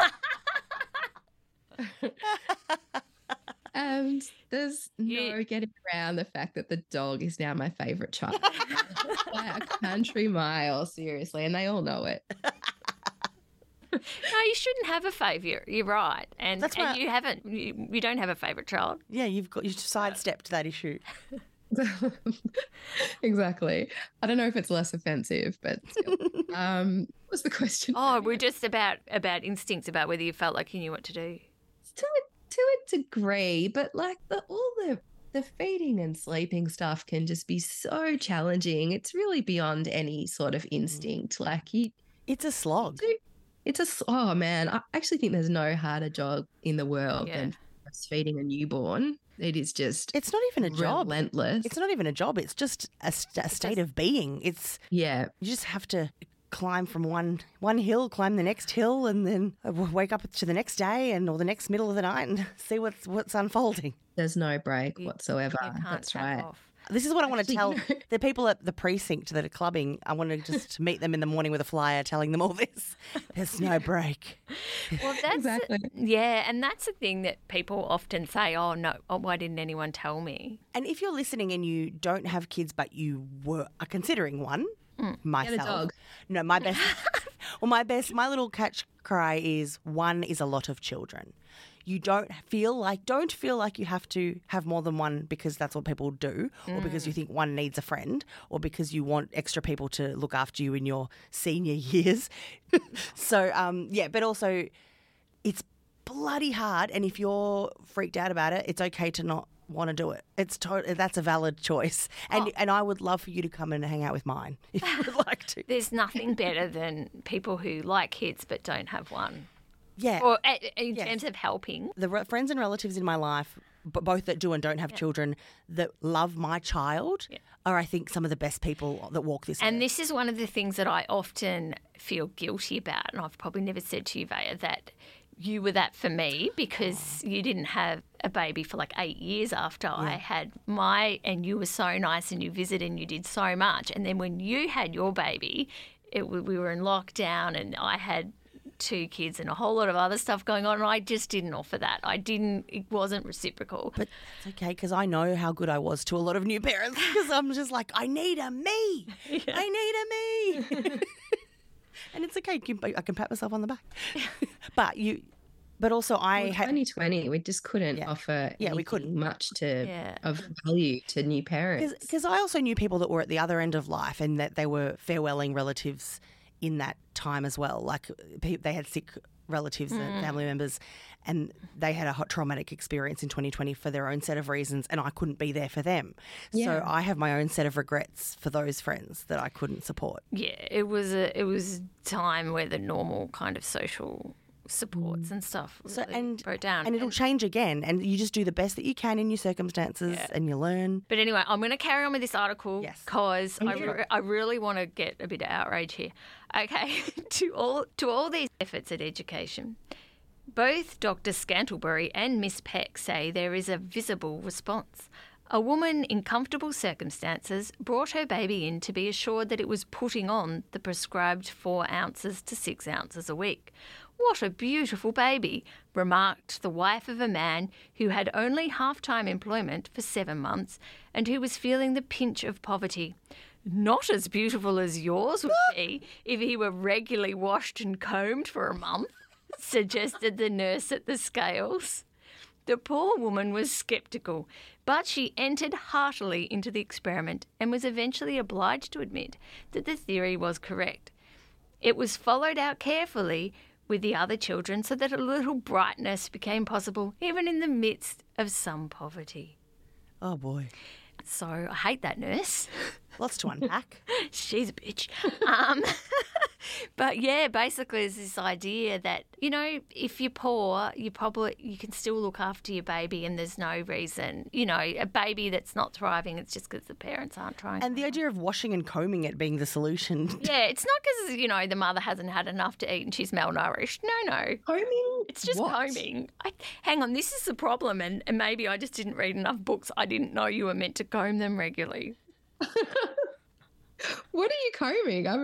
S2: and there's
S1: You-
S2: no getting around the fact that the dog is now my favourite child by a country mile, seriously, and they all know it.
S1: No, you shouldn't have a favourite. You're right, and
S3: That's
S1: and
S3: why-
S1: you haven't. You, you don't have a favourite child.
S3: Yeah, you've got you've sidestepped that issue.
S2: Exactly. I don't know if it's less offensive, but still. um, what was the question?
S1: Oh, we're just about about instincts, about whether you felt like you knew what to do.
S2: to a, to a degree, but like the all the the feeding and sleeping stuff can just be so challenging. It's really beyond any sort of instinct. Like you,
S3: It's a slog.
S2: do, it's a s- oh man, I actually think there's no harder job in the world
S1: Yeah.
S2: than breastfeeding a newborn. It is just
S3: It's not even a job.
S2: relentless.
S3: It's not even a job. It's just a, st- a state of being. It's
S2: Yeah,
S3: you just have to climb from one one hill, climb the next hill, and then w- wake up to the next day and or the next middle of the night and see what's what's unfolding.
S2: there's no break
S1: You-
S2: whatsoever.
S1: You can't
S2: That's
S1: tap
S2: right.
S1: off.
S3: This is what I want to
S2: Actually,
S3: tell
S2: you know-
S3: the people at the precinct that are clubbing. I want to just meet them in the morning with a flyer telling them all this. There's no break.
S1: Well, that's
S2: Exactly.
S1: yeah, and that's the thing that people often say. Oh no, oh, why didn't anyone tell me?
S3: And if you're listening and you don't have kids but you were are considering one, myself.
S2: Get a dog.
S3: No, my best well my best my little catch cry is one is a lot of children. You don't feel like don't feel like you have to have more than one because that's what people do, or because you think one needs a friend, or because you want extra people to look after you in your senior years. So um, yeah, but also it's bloody hard, and if you're freaked out about it, it's okay to not want to do it. It's to- that's a valid choice, and
S1: Oh.
S3: and I would love for you to come and hang out with mine if you would like to.
S1: There's nothing better than people who like kids but don't have one,
S3: Yeah,
S1: or uh, in
S3: Yes.
S1: terms of helping.
S3: the re- friends and relatives in my life, but both that do and don't have children, that love my child, are I think some of the best people that walk this
S1: And
S3: earth.
S1: this is one of the things that I often feel guilty about, and I've probably never said to you, Vaya, that you were that for me because you didn't have a baby for like eight years after I had my, and you were so nice and you visited and you did so much. And then when you had your baby, it, we were in lockdown and I had two kids and a whole lot of other stuff going on, and I just didn't offer that. I didn't, it wasn't reciprocal.
S3: But it's okay because I know how good I was to a lot of new parents because I'm just like, I need a me. I need a me. And it's okay. you can- I can pat myself on the back. But you, but also I
S2: Well,
S3: had.
S2: twenty twenty, we just couldn't
S3: Yeah.
S2: offer
S3: Yeah, we
S2: anything
S3: couldn't.
S2: much to
S1: Yeah.
S2: of value to new parents.
S3: Because I also knew people that were at the other end of life and that they were farewelling relatives in that time as well. Like pe- they had sick relatives and family members, and they had a hot traumatic experience in twenty twenty for their own set of reasons, and I couldn't be there for them. So
S2: Yeah.
S3: I have my own set of regrets for those friends that I couldn't support.
S1: Yeah, it was a it was a time where the normal kind of social supports and stuff
S3: So
S1: really
S3: and
S1: broke down.
S3: and it'll change again, and you just do the best that you can in your circumstances,
S1: Yeah.
S3: and you learn.
S1: But anyway, I'm going to carry on with this article
S3: Yes.
S1: because I,
S2: you.
S1: re- I really want to get a bit of outrage here. Okay, to all to all these efforts at education, both Doctor Scantlebury and Miss Peck say there is a visible response. A woman in comfortable circumstances brought her baby in to be assured that it was putting on the prescribed four ounces to six ounces a week. What a beautiful baby, remarked the wife of a man who had only half-time employment for seven months and who was feeling the pinch of poverty. Not as beautiful as yours would be if he were regularly washed and combed for a month, suggested the nurse at the scales. The poor woman was sceptical, but she entered heartily into the experiment and was eventually obliged to admit that the theory was correct. It was followed out carefully with the other children so that a little brightness became possible even in the midst of some poverty.
S3: Oh boy,
S1: So I hate that nurse.
S3: lots to unpack.
S1: She's a bitch. Um, but yeah, basically it's this idea that, you know, if you're poor, you probably, you can still look after your baby and there's no reason, you know, a baby that's not thriving, it's just because the parents aren't trying.
S3: And the idea of washing and combing it being the solution.
S1: yeah, it's not because, you know, the mother hasn't had enough to eat and she's malnourished. No, no.
S2: Combing?
S1: It's just
S2: what?
S1: combing. I, hang on, this is the problem, and, and maybe I just didn't read enough books. I didn't know you were meant to comb them regularly.
S2: What are you combing? I mean,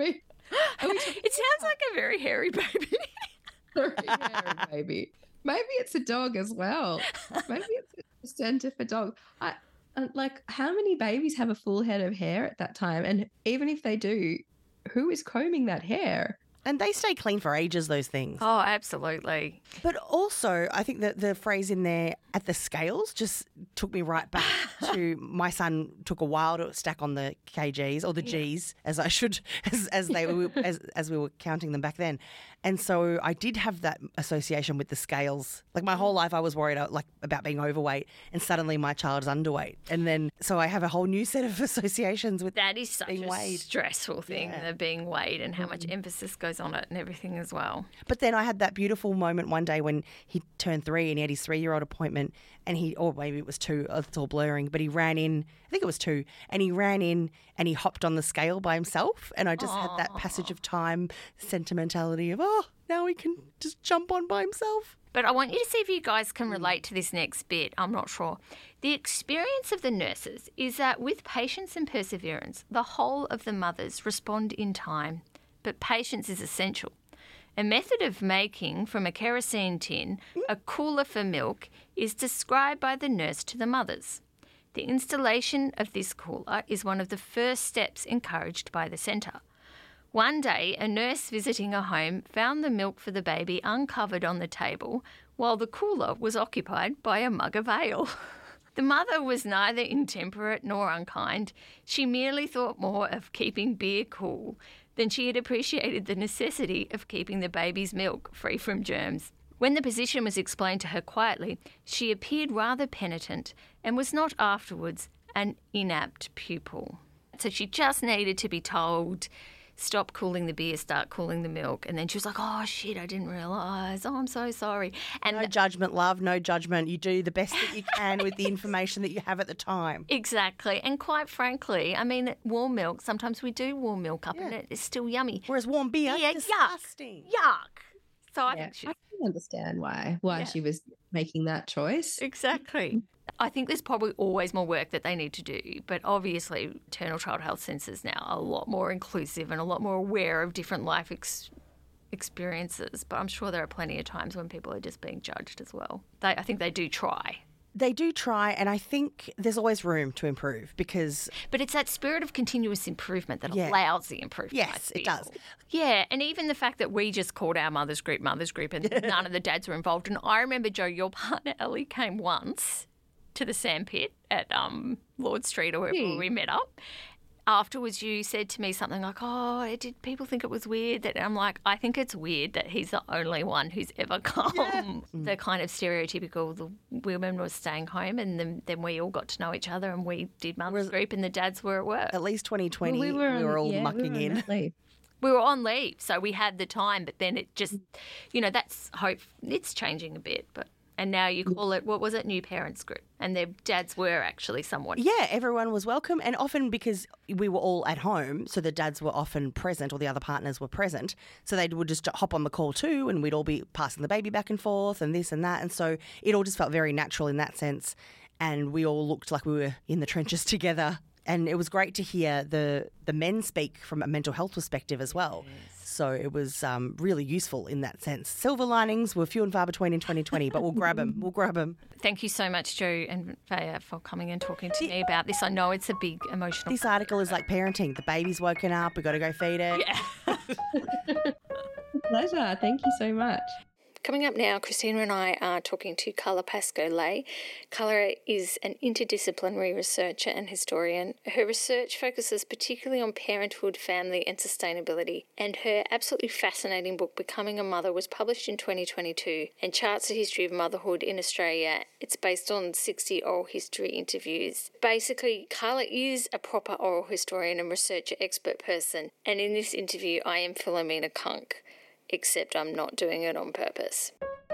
S1: It sounds like a very hairy baby.
S2: Very hairy baby. Maybe it's a dog as well. Maybe it's a center for dog. I, uh, like, how many babies have a full head of hair at that time? And even if they do, who is combing that hair?
S3: And they stay clean for ages, those things.
S1: Oh, absolutely.
S3: But also, I think that the phrase in there, at the scales, just took me right back to my son took a while to stack on the kgs or the Gs, as I should, as, as they were, as, as we were counting them back then. And so I did have that association with the scales. Like my whole life I was worried like about being overweight, and suddenly my child is underweight. And then, so I have a whole new set of associations with
S1: that is such
S3: being
S1: a
S3: weighed.
S1: stressful thing,
S3: Yeah.
S1: the being weighed and how much emphasis goes on it and everything as well.
S3: But then I had that beautiful moment one day when he turned three and he had his three-year-old appointment, and he, or maybe it was two, it's all blurring, but he ran in, I think it was two, and he ran in and he hopped on the scale by himself, and I just
S1: Aww.
S3: had that passage of time sentimentality of, oh, now he can just jump on by himself.
S1: But I want you to see if you guys can relate to this next bit. I'm not sure. The experience of the nurses is that with patience and perseverance, the whole of the mothers respond in time, but patience is essential. A method of making from a kerosene tin a cooler for milk is described by the nurse to the mothers. The installation of this cooler is one of the first steps encouraged by the centre. One day, a nurse visiting a home found the milk for the baby uncovered on the table, while the cooler was occupied by a mug of ale. The mother was neither intemperate nor unkind. She merely thought more of keeping beer cool than she had appreciated the necessity of keeping the baby's milk free from germs. When the position was explained to her quietly, she appeared rather penitent and was not afterwards an inapt pupil. So she just needed to be told, stop cooling the beer, start cooling the milk. And then she was like, oh, shit, I didn't realise. Oh, I'm so sorry. And
S3: No judgment, love, no judgment. You do the best that you can with the information that you have at the time.
S1: Exactly. And quite frankly, I mean, warm milk, sometimes we do warm milk up
S3: Yeah.
S1: and it is still yummy.
S3: Whereas warm beer,
S1: Yeah,
S3: disgusting.
S1: Yuck. Yuck. So I
S2: Yeah,
S1: think she...
S2: I can understand why why
S1: Yeah.
S2: she was making that choice.
S1: Exactly. I think there's probably always more work that they need to do, but obviously maternal child health centres now are a lot more inclusive and a lot more aware of different life ex- experiences. But I'm sure there are plenty of times when people are just being judged as well. They, I think they do try.
S3: They do try, and I think there's always room to improve because,
S1: But it's that spirit of continuous improvement that
S3: Yeah.
S1: allows the improvement. I
S3: yes, it does.
S1: feel. Yeah, and even the fact that we just called our mother's group mother's group and none of the dads were involved. And I remember, Joe, your partner Ellie came once to the sandpit at um, Lord Street or wherever
S2: Hmm.
S1: we met up. Afterwards, you said to me something like, oh, did people think it was weird? That and I'm like, I think it's weird that he's the only one who's ever come. The kind of stereotypical, the women were staying home and then, then we all got to know each other and we did mother's
S3: Whereas-
S1: group and the dads were at work.
S3: At least twenty twenty,
S2: Well,
S3: we were,
S2: on-
S3: all
S2: yeah, we
S3: mucking
S2: were on
S3: in.
S2: mat leave.
S1: We were on leave, so we had the time, but then it just, you know, that's hope. It's changing a bit, but and now you call it, what was it, new parents group, and their dads were actually somewhat.
S3: Yeah, everyone was welcome, and often because we were all at home, so the dads were often present or the other partners were present, so they would just hop on the call too, and we'd all be passing the baby back and forth and this and that, and so it all just felt very natural in that sense, and we all looked like we were in the trenches together. And it was great to hear the, the men speak from a mental health perspective as well. So it was um, really useful in that sense. Silver linings were few and far between in twenty twenty, but we'll grab them. We'll grab them.
S1: Thank you so much, Joe and Faya, for coming and talking to me about this. I know it's a big emotional.
S3: This article is like parenting. The baby's woken up. We've got to go feed it.
S1: Yeah.
S2: Pleasure. Thank you so much.
S1: Coming up now, Christina and I are talking to Carla Pascoe-Lay. Carla is an interdisciplinary researcher and historian. Her research focuses particularly on parenthood, family and sustainability, and her absolutely fascinating book, Becoming a Mother, was published in twenty twenty-two and charts the history of motherhood in Australia. It's based on sixty oral history interviews. Basically, Carla is a proper oral historian and researcher expert person, and in this interview I am Philomena Kunk. Except I'm not doing it on purpose.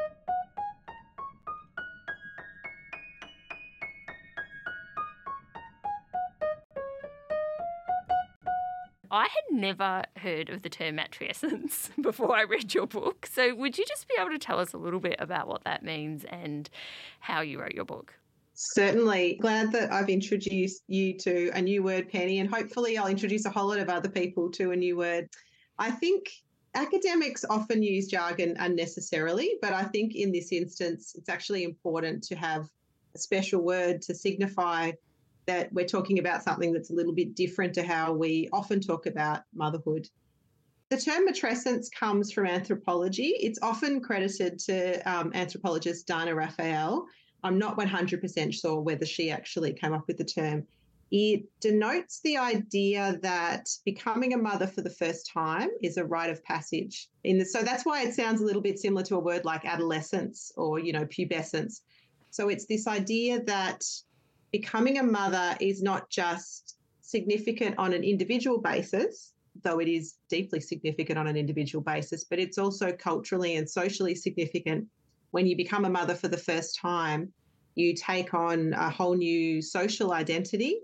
S1: I had never heard of the term matrescence before I read your book. So would you just be able to tell us a little bit about what that means and how you wrote your book?
S4: Certainly. Glad that I've introduced you to a new word, Penny, and hopefully I'll introduce a whole lot of other people to a new word. I think academics often use jargon unnecessarily, but I think in this instance, it's actually important to have a special word to signify that we're talking about something that's a little bit different to how we often talk about motherhood. The term matrescence comes from anthropology. It's often credited to um, anthropologist Dana Raphael. I'm not one hundred percent sure whether she actually came up with the term. It denotes the idea that becoming a mother for the first time is a rite of passage. In the, so that's why it sounds a little bit similar to a word like adolescence or, you know, pubescence. So it's this idea that becoming a mother is not just significant on an individual basis, though it is deeply significant on an individual basis, but it's also culturally and socially significant. When you become a mother for the first time, you take on a whole new social identity.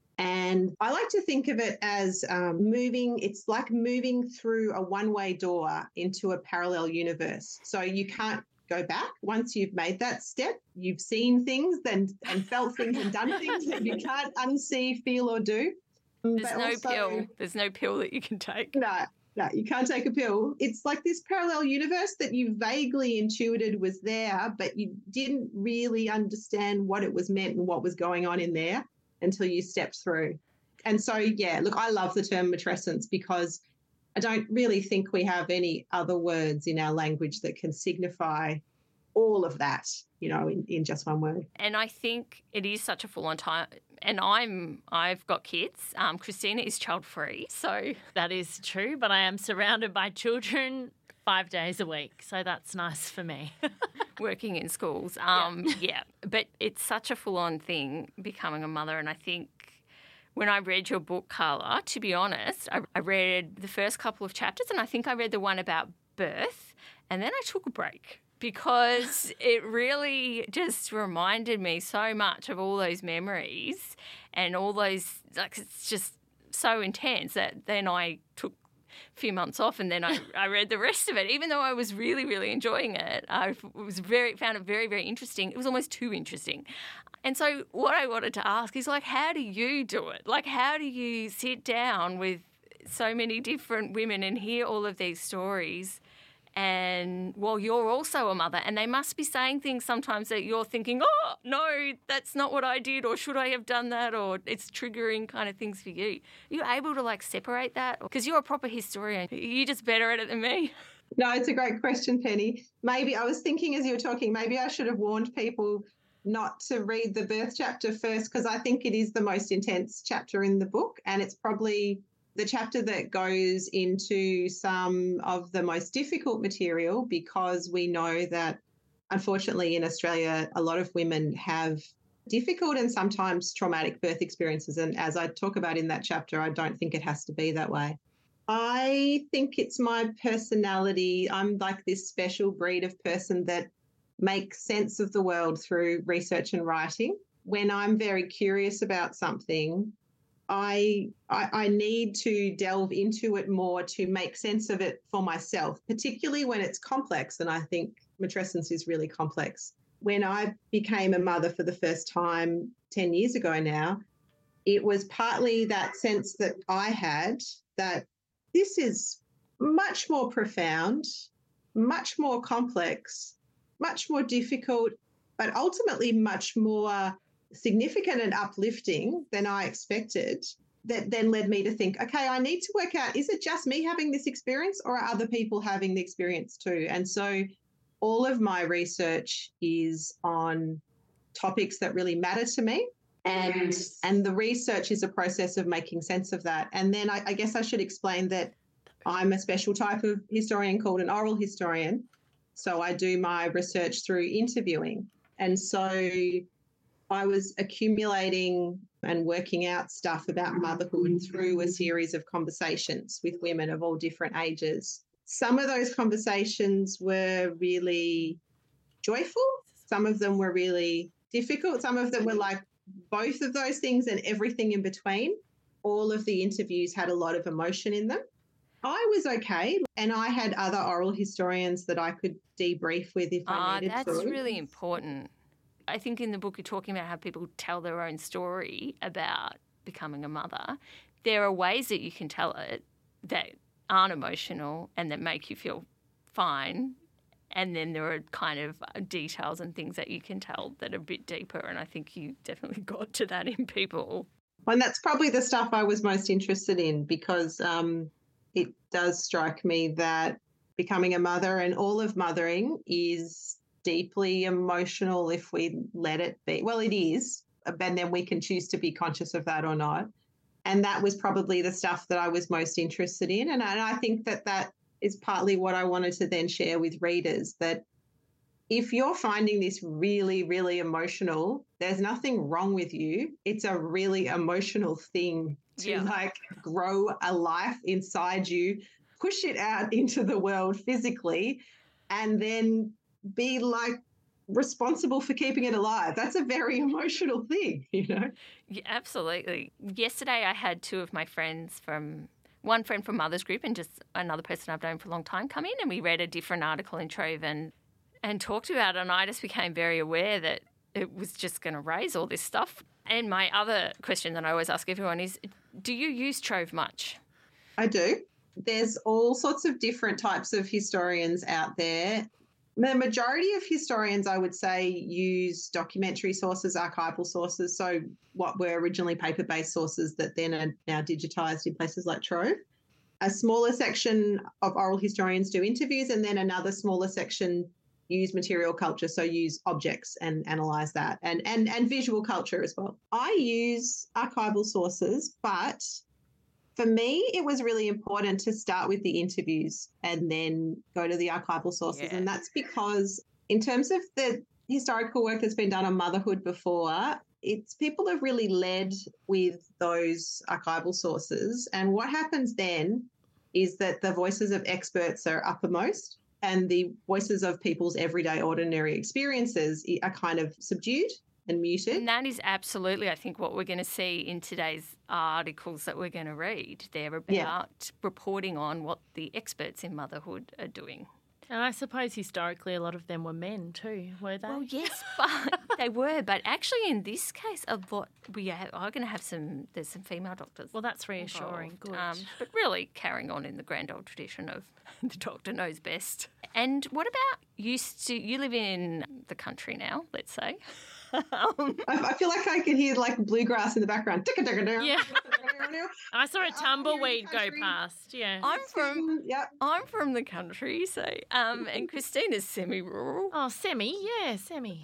S4: And I like to think of it as um, moving, it's like moving through a one-way door into a parallel universe. So you can't go back. Once you've made that step, you've seen things and, and felt things and done things that you can't unsee, feel or do.
S1: There's
S4: but
S1: no
S4: also,
S1: pill. There's no pill that you can take.
S4: No, no, you can't take a pill. It's like this parallel universe that you vaguely intuited was there, but you didn't really understand what it was meant and what was going on in there until you stepped through. And so, yeah, look, I love the term matrescence because I don't really think we have any other words in our language that can signify all of that, you know, in, in just one word.
S1: And I think it is such a full-on time. And I'm, I've got kids. Um, Christina is child-free, so
S5: that is true. But I am surrounded by children five days a week, so that's nice for me.
S1: Working in schools, um, yeah. yeah. But it's such a full-on thing, becoming a mother. And I think when I read your book, Carla, to be honest, I, I read the first couple of chapters, and I think I read the one about birth, and then I took a break, because it really just reminded me so much of all those memories and all those, like, it's just so intense that then I took a few months off and then I, I read the rest of it. Even though I was really, really enjoying it, I was very found it very, very interesting. It was almost too interesting. And so what I wanted to ask is, like, how do you do it? Like, how do you sit down with so many different women and hear all of these stories? And, well, you're also a mother, and they must be saying things sometimes that you're thinking, oh, no, that's not what I did, or should I have done that, or it's triggering kind of things for you. Are you able to, like, separate that? Because you're a proper historian. You're just better at it than me.
S4: No, it's a great question, Penny. Maybe I was thinking as you were talking, maybe I should have warned people not to read the birth chapter first, because I think it is the most intense chapter in the book, and it's probably the chapter that goes into some of the most difficult material, because we know that, unfortunately, in Australia, a lot of women have difficult and sometimes traumatic birth experiences. And as I talk about in that chapter, I don't think it has to be that way. I think it's my personality. I'm like this special breed of person that makes sense of the world through research and writing. When I'm very curious about something, I, I I need to delve into it more to make sense of it for myself, particularly when it's complex. And I think matrescence is really complex. When I became a mother for the first time ten years ago now, it was partly that sense that I had that this is much more profound, much more complex, much more difficult, but ultimately much more significant and uplifting than I expected. That then led me to think, okay, I need to work out, is it just me having this experience or are other people having the experience too? And so all of my research is on topics that really matter to me. And, and the research is a process of making sense of that. And then I, I guess I should explain that I'm a special type of historian called an oral historian. So I do my research through interviewing. And so I was accumulating and working out stuff about motherhood through a series of conversations with women of all different ages. Some of those conversations were really joyful. Some of them were really difficult. Some of them were like both of those things and everything in between. All of the interviews had a lot of emotion in them. I was okay, and I had other oral historians that I could debrief with if I
S1: uh,
S4: needed
S1: that's
S4: to.
S1: That's really important. I think in the book you're talking about how people tell their own story about becoming a mother. There are ways that you can tell it that aren't emotional and that make you feel fine. And then there are kind of details and things that you can tell that are a bit deeper. And I think you definitely got to that in people.
S4: And that's probably the stuff I was most interested in, because um, it does strike me that becoming a mother and all of mothering is deeply emotional if we let it be. Well, it is, and then we can choose to be conscious of that or not. And that was probably the stuff that I was most interested in. And I, and I think that that is partly what I wanted to then share with readers, that if you're finding this really, really emotional, there's nothing wrong with you. It's a really emotional thing to
S1: Yeah.
S4: like grow a life inside you, push it out into the world physically, and then be like responsible for keeping it alive. That's a very emotional thing, you know?
S1: Yeah, absolutely. Yesterday I had two of my friends from, one friend from Mother's Group and just another person I've known for a long time come in, and we read a different article in Trove and, and talked about it, and I just became very aware that it was just going to raise all this stuff. And my other question that I always ask everyone is, do you use Trove much?
S4: I do. There's all sorts of different types of historians out there. The majority of historians, I would say, use documentary sources, archival sources, so what were originally paper-based sources that then are now digitised in places like Trove. A smaller section of oral historians do interviews, and then another smaller section use material culture, so use objects and analyse that, and, and, and visual culture as well. I use archival sources, but for me, it was really important to start with the interviews and then go to the archival sources.
S1: Yeah.
S4: And that's because in terms of the historical work that's been done on motherhood before, it's people have really led with those archival sources. And what happens then is that the voices of experts are uppermost and the voices of people's everyday ordinary experiences are kind of subdued and muted.
S1: And that is absolutely, I think, what we're going to see in today's articles that we're going to read. They're about
S4: Yeah.
S1: reporting on what the experts in motherhood are doing.
S5: And I suppose historically a lot of them were men too, were they?
S1: Well, yes, but they were. But actually, in this case, a lot we are, are going to have some. There's some female doctors.
S5: Well, that's reassuring.
S1: involved.
S5: Good.
S1: Um, but really carrying on in the grand old tradition of the doctor knows best. And what about used to? You live in the country now, let's say. um,
S4: I, I feel like I can hear like bluegrass in the background.
S5: Yeah. I saw a
S4: Um,
S5: tumbleweed go
S4: country.
S5: past. Yeah.
S1: I'm from.
S4: Yep.
S1: I'm from the country, so um, and Christina's semi-rural.
S5: Oh, semi. Yeah, semi.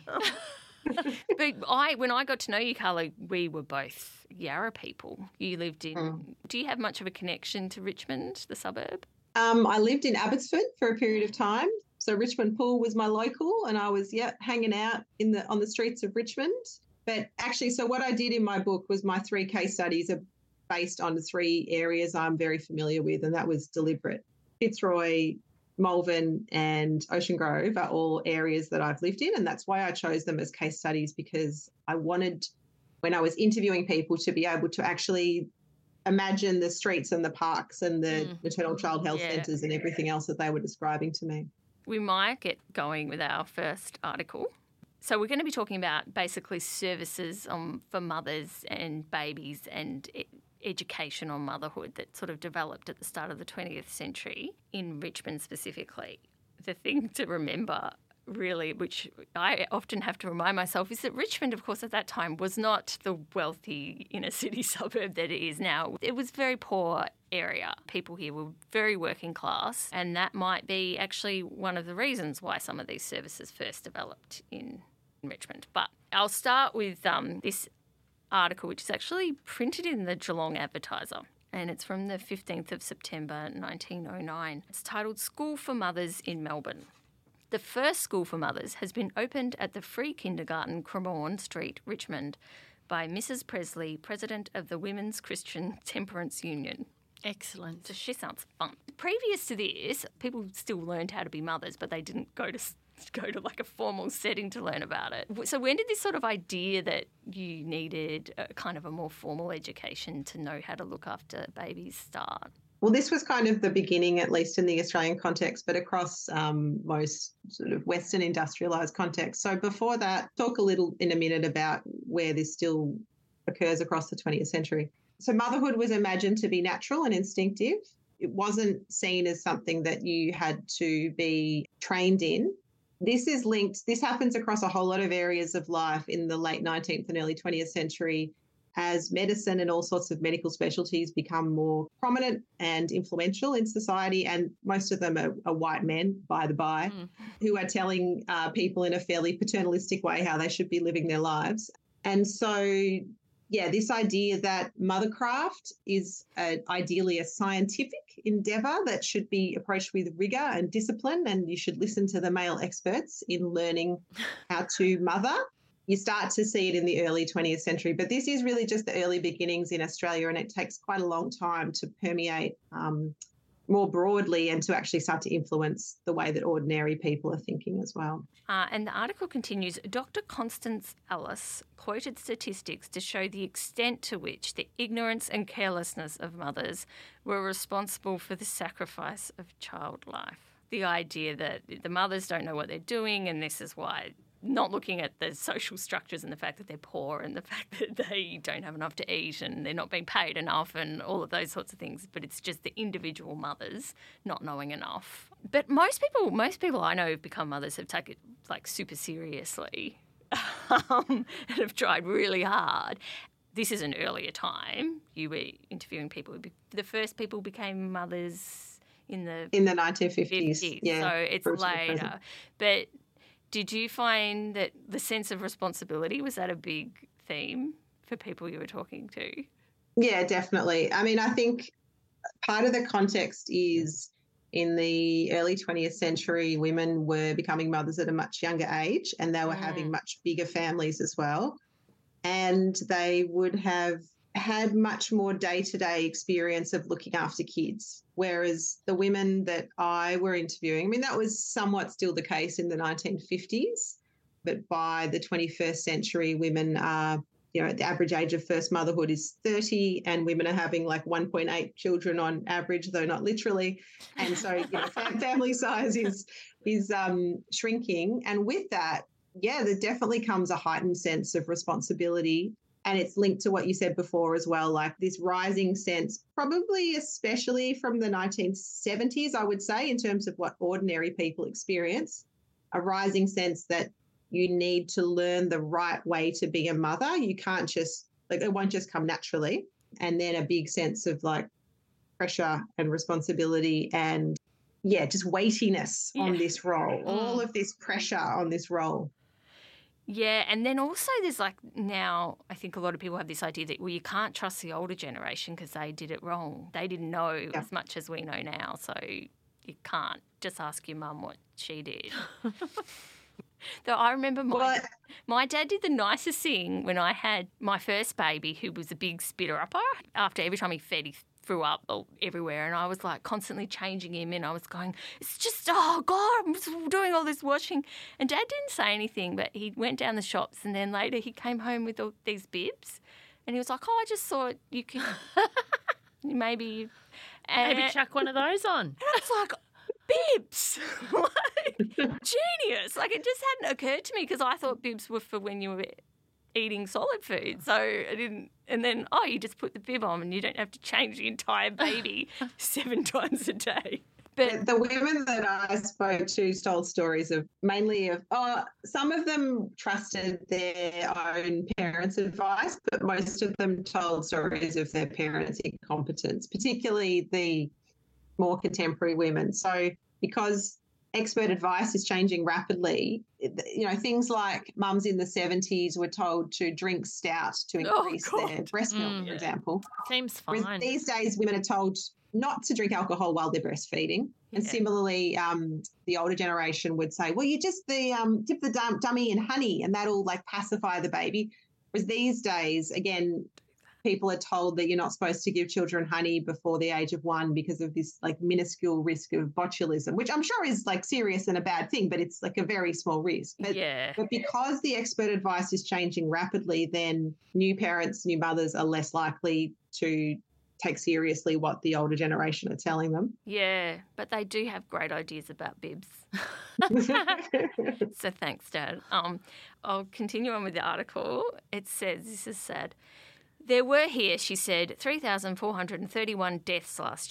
S1: But I, when I got to know you, Carla, we were both Yarra people. You lived in.
S4: Mm.
S1: Do you have much of a connection to Richmond, the suburb?
S4: Um, I lived in Abbotsford for a period of time. So Richmond Pool was my local, and I was yeah hanging out in the on the streets of Richmond. But actually, so what I did in my book was my three case studies are based on the three areas I'm very familiar with, and that was deliberate. Fitzroy, Malvern and Ocean Grove are all areas that I've lived in, and that's why I chose them as case studies, because I wanted, when I was interviewing people, to be able to actually imagine the streets and the parks and the
S5: Mm.
S4: maternal child health
S1: Yeah.
S4: centres and everything else that they were describing to me.
S1: We might get going with our first article. So we're going to be talking about basically services um, for mothers and babies and e- education on motherhood that sort of developed at the start of the twentieth century in Richmond specifically. The thing to remember really, which I often have to remind myself, is that Richmond, of course, at that time was not the wealthy inner city suburb that it is now. It was a very poor area. People here were very working class, and that might be actually one of the reasons why some of these services first developed in Richmond. But I'll start with um, this article, which is actually printed in the Geelong Advertiser, and it's from the fifteenth of September nineteen oh nine. It's titled School for Mothers in Melbourne. The first school for mothers has been opened at the Free Kindergarten, Cremorne Street, Richmond, by Missus Presley, President of the Women's Christian Temperance Union.
S5: Excellent.
S1: So she sounds fun. Previous to this, people still learned how to be mothers, but they didn't go to go to like a formal setting to learn about it. So when did this sort of idea that you needed a kind of a more formal education to know how to look after babies start?
S4: Well, this was kind of the beginning, at least in the Australian context, but across um, most sort of Western industrialised contexts. So before that, talk a little in a minute about where this still occurs across the twentieth century. So motherhood was imagined to be natural and instinctive, it wasn't seen as something that you had to be trained in. This is linked, this happens across a whole lot of areas of life in the late nineteenth and early twentieth century as medicine and all sorts of medical specialties become more prominent and influential in society. And most of them are, are white men, by the by, mm. who are telling uh, people in a fairly paternalistic way how they should be living their lives. And so, yeah, this idea that mothercraft is a, ideally a scientific endeavour that should be approached with rigour and discipline, and you should listen to the male experts in learning how to mother. You start to see it in the early twentieth century, but this is really just the early beginnings in Australia, and it takes quite a long time to permeate um, more broadly and to actually start to influence the way that ordinary people are thinking as well.
S1: Uh, and the article continues, Doctor Constance Ellis quoted statistics to show the extent to which the ignorance and carelessness of mothers were responsible for the sacrifice of child life. The idea that the mothers don't know what they're doing, and this is why, not looking at the social structures and the fact that they're poor and the fact that they don't have enough to eat and they're not being paid enough and all of those sorts of things, but it's just the individual mothers not knowing enough. But most people, most people I know who've become mothers have taken it like super seriously um, and have tried really hard. This is an earlier time. You were interviewing people. Who be, the first people became mothers in the
S4: in the nineteen fifties.
S1: fifties,
S4: yeah,
S1: so it's later. But did you find that the sense of responsibility, was that a big theme for people you were talking to?
S4: Yeah, definitely. I mean, I think part of the context is in the early twentieth century, women were becoming mothers at a much younger age, and they were mm. having much bigger families as well. And they would have had much more day-to-day experience of looking after kids, whereas the women that I were interviewing, I mean, that was somewhat still the case in the nineteen fifties, but by the twenty-first century, women are, you know, the average age of first motherhood is thirty, and women are having like one point eight children on average, though not literally. And so, you know, family size is, is um, shrinking. And with that, yeah, there definitely comes a heightened sense of responsibility. And it's linked to what you said before as well, like this rising sense, probably especially from the nineteen seventies, I would say, in terms of what ordinary people experience, a rising sense that you need to learn the right way to be a mother. You can't just, like, it won't just come naturally. And then a big sense of like pressure and responsibility and, yeah, just weightiness yeah. on this role, mm. all of this pressure on this role.
S1: Yeah, and then also there's like now I think a lot of people have this idea that, well, you can't trust the older generation because they did it wrong. They didn't know yeah. as much as we know now, so you can't just ask your mum what she did. Though I remember my,
S4: what?
S1: my dad did the nicest thing when I had my first baby, who was a big spitter-upper. After every time he fed, he threw up everywhere, and I was like constantly changing him, and I was going, it's just, oh God, I'm just doing all this washing. And Dad didn't say anything, but he went down the shops, and then later he came home with all these bibs, and he was like, oh, I just thought you could maybe... And,
S5: maybe chuck one of those on.
S1: And I was like, bibs! Like, genius. Like, it just hadn't occurred to me because I thought bibs were for when you were eating solid food. So I didn't, and then, oh, you just put the bib on and you don't have to change the entire baby seven times a day.
S4: But the women that I spoke to told stories of mainly of, oh, some of them trusted their own parents' advice, but most of them told stories of their parents' incompetence, particularly the more contemporary women. So because expert advice is changing rapidly, you know, things like mums in the seventies were told to drink stout to increase oh, their breast milk, mm. for example.
S5: Seems fine.
S4: Whereas these days, women are told not to drink alcohol while they're breastfeeding. And yeah. similarly, um, the older generation would say, well, you just the um, dip the dum- dummy in honey and that'll like pacify the baby. Whereas these days, again, people are told that you're not supposed to give children honey before the age of one because of this like minuscule risk of botulism, which I'm sure is like serious and a bad thing, but it's like a very small risk. But,
S1: yeah.
S4: but because the expert advice is changing rapidly, then new parents, new mothers are less likely to take seriously what the older generation are telling them.
S1: Yeah, but they do have great ideas about bibs. So thanks, Dad. Um, I'll continue on with the article. It says, this is sad. There were here, she said, three thousand four hundred thirty-one deaths last year.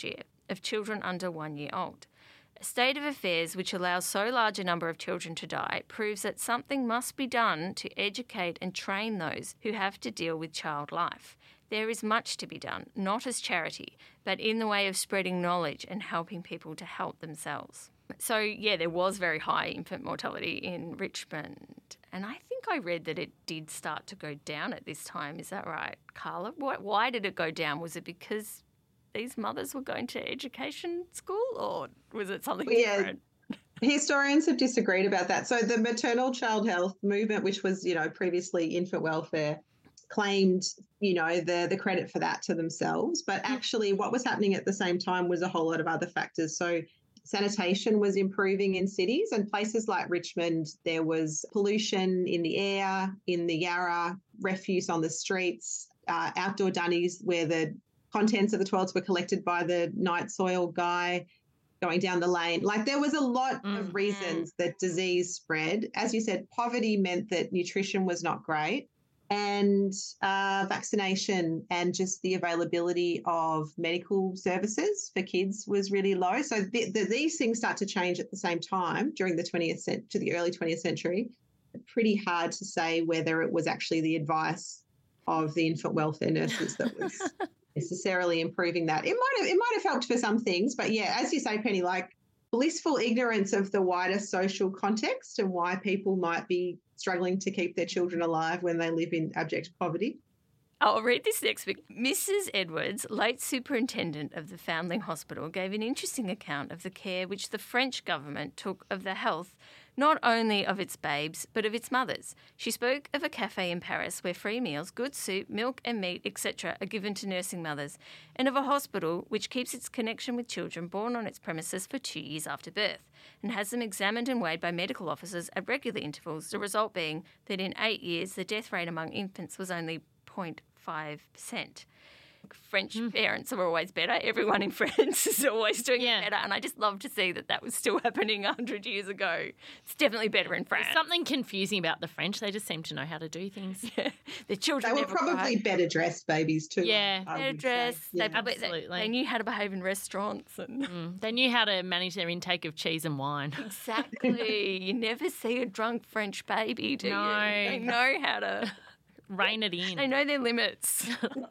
S1: of children under one year old. A state of affairs which allows so large a number of children to die proves that something must be done to educate and train those who have to deal with child life. There is much to be done, not as charity, but in the way of spreading knowledge and helping people to help themselves. So, yeah, there was very high infant mortality in Richmond. And I think I read that it did start to go down at this time. Is that right, Carla? Why, why did it go down? Was it because these mothers were going to education school, or was it something
S4: yeah.
S1: different?
S4: Historians have disagreed about that. So the maternal child health movement, which was, you know, previously infant welfare, claimed, you know, the the credit for that to themselves. But actually what was happening at the same time was a whole lot of other factors. So sanitation was improving in cities, and places like Richmond, there was pollution in the air, in the Yarra, refuse on the streets, uh, outdoor dunnies where the contents of the toilets were collected by the night soil guy going down the lane. Like, there was a lot mm-hmm. of reasons that disease spread. As you said, poverty meant that nutrition was not great, and uh, vaccination and just the availability of medical services for kids was really low. So the, the, these things start to change at the same time during the twentieth century to the early twentieth century. Pretty hard to say whether it was actually the advice of the infant welfare nurses that was necessarily improving that. It might have it might have helped for some things, but yeah, as you say, Penny, like blissful ignorance of the wider social context and why people might be struggling to keep their children alive when they live in abject poverty.
S1: I'll read this next bit. Missus Edwards, late superintendent of the Foundling Hospital, gave an interesting account of the care which the French government took of the health not only of its babes, but of its mothers. She spoke of a cafe in Paris where free meals, good soup, milk and meat, et cetera are given to nursing mothers, and of a hospital which keeps its connection with children born on its premises for two years after birth, and has them examined and weighed by medical officers at regular intervals, the result being that in eight years the death rate among infants was only zero point five percent. French mm. parents are always better. Everyone in France is always doing yeah. it better. And I just love to see that that was still happening one hundred years ago. It's definitely better in France.
S5: There's something confusing about the French. They just seem to know how to do things.
S1: Yeah. The children
S4: They were
S1: never
S4: probably
S1: cry.
S4: better dressed babies too.
S5: Yeah.
S4: I
S1: better
S4: would
S1: dressed.
S4: say. Yeah.
S1: They, probably, they, they knew how to behave in restaurants. And
S5: mm. They knew how to manage their intake of cheese and wine.
S1: Exactly. You never see a drunk French baby, do
S5: no.
S1: you? They know how to
S5: rein it in.
S1: They know their limits.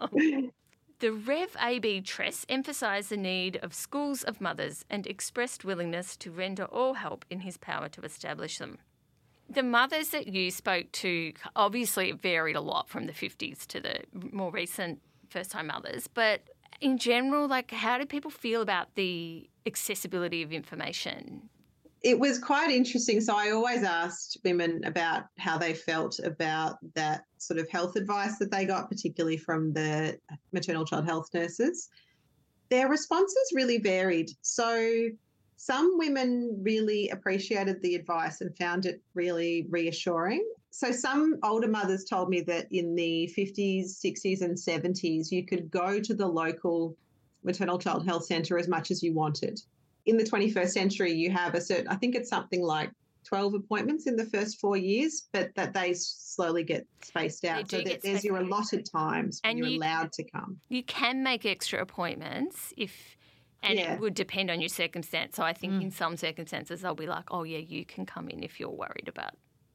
S1: The Rev A B Tress emphasised the need of schools of mothers and expressed willingness to render all help in his power to establish them. The mothers that you spoke to obviously varied a lot from the fifties to the more recent first-time mothers, but in general, like, how do people feel about the accessibility of information?
S4: It was quite interesting. So I always asked women about how they felt about that sort of health advice that they got, particularly from the maternal child health nurses. Their responses really varied. So some women really appreciated the advice and found it really reassuring. So some older mothers told me that in the fifties, sixties and seventies, you could go to the local maternal child health centre as much as you wanted. In the twenty-first century, you have a certain, I think it's something like twelve appointments in the first four years, but that they slowly get spaced out. So that there's your allotted times when you're allowed to come.
S1: You can make extra appointments if, and
S4: Yeah.
S1: it would depend on your circumstance. So I think
S5: Mm.
S1: in some circumstances they'll be like, oh, yeah, you can come in if you're worried about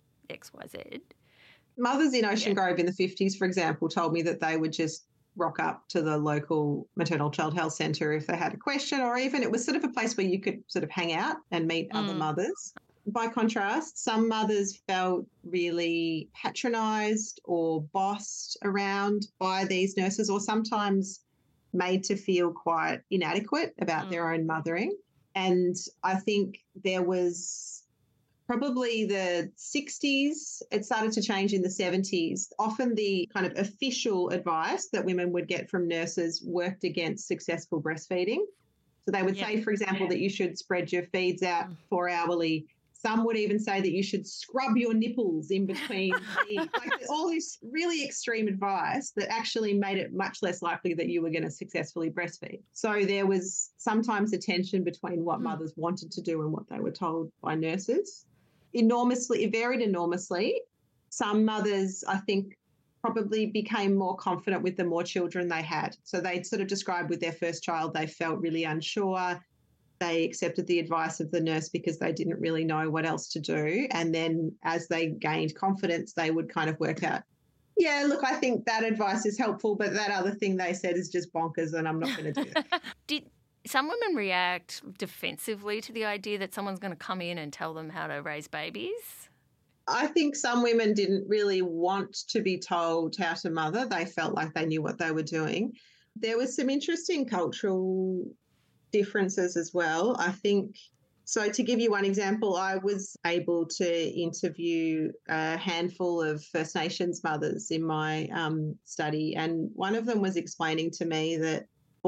S1: X, Y, Z.
S4: Mothers in Ocean
S1: Yeah.
S4: Grove in the fifties, for example, told me that they would just rock up to the local maternal child health centre if they had a question, or even it was sort of a place where you could sort of hang out and meet
S5: Mm.
S4: other mothers. By contrast, some mothers felt really patronised or bossed around by these nurses, or sometimes made to feel quite inadequate about
S5: Mm.
S4: their own mothering. And I think there was probably the sixties, it started to change in the seventies. Often the kind of official advice that women would get from nurses worked against successful breastfeeding. So they would
S5: Yeah.
S4: say, for example, that you should spread your feeds out
S5: Mm.
S4: four hourly. Some would even say that you should scrub your nipples in between feeds. Like all this really extreme advice that actually made it much less likely that you were going to successfully breastfeed. So there was sometimes a tension between what
S5: Mm.
S4: mothers wanted to do and what they were told by nurses. Enormously, it varied enormously. Some mothers, I think, probably became more confident with the more children they had. So they sort of described with their first child, they felt really unsure. They accepted the advice of the nurse because they didn't really know what else to do. And then as they gained confidence, they would kind of work out, yeah, look, I think that advice is helpful, but that other thing they said is just bonkers and I'm not going to do that.
S1: Did some women react defensively to the idea that someone's going to come in and tell them how to raise babies?
S4: I think some women didn't really want to be told how to mother. They felt like they knew what they were doing. There was some interesting cultural differences as well. I think, so to give you one example, I was able to interview a handful of First Nations mothers in my um, study, and one of them was explaining to me that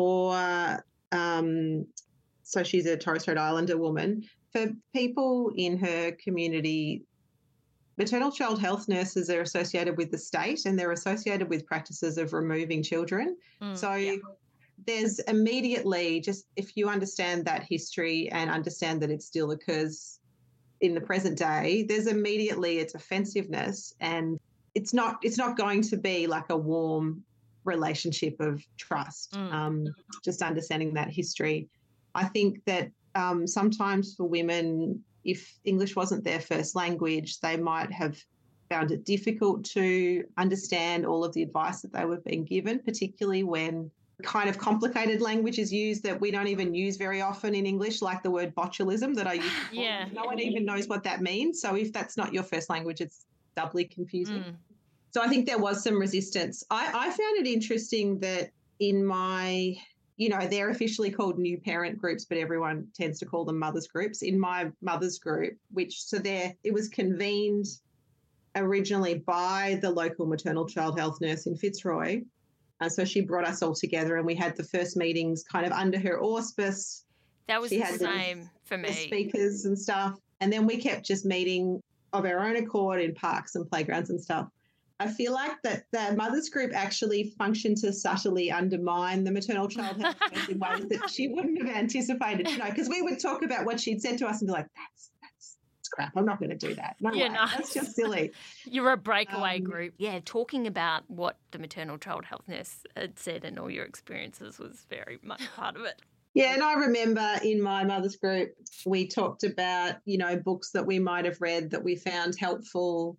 S4: for, um, so she's a Torres Strait Islander woman, for people in her community, maternal child health nurses are associated with the state and they're associated with practices of removing children. Mm, so yeah. There's immediately, just if you understand that history and understand that it still occurs in the present day, there's immediately a defensiveness, and it's not it's not going to be like a warm relationship of trust. Mm. Um, just understanding that history. I think that um, sometimes for women, if English wasn't their first language, they might have found it difficult to understand all of the advice that they were being given, particularly when kind of complicated language is used that we don't even use very often in English, like the word botulism that I use.
S5: Yeah.
S4: No one even knows what that means. So if that's not your first language, it's doubly confusing. Mm. So I think there was some resistance. I, I found it interesting that in my, you know, they're officially called new parent groups, but everyone tends to call them mothers groups. In my mothers group, which so there, it was convened originally by the local maternal child health nurse in Fitzroy. Uh, so she brought us all together and we had the first meetings kind of under her auspice.
S1: That was
S4: she
S1: the
S4: had
S1: same
S4: the,
S1: for me.
S4: The speakers and stuff. And then we kept just meeting of our own accord in parks and playgrounds and stuff. I feel like that the mothers group actually functioned to subtly undermine the maternal child health nurse in ways that she wouldn't have anticipated, you know, because we would talk about what she'd said to us and be like, that's, that's, that's crap. I'm not going to do that. No
S5: yeah,
S4: way.
S5: No.
S4: That's just silly.
S5: You're a breakaway um, group.
S1: Yeah, talking about what the maternal child health nurse had said and all your experiences was very much part of it.
S4: Yeah, and I remember in my mother's group, we talked about, you know, books that we might have read that we found helpful,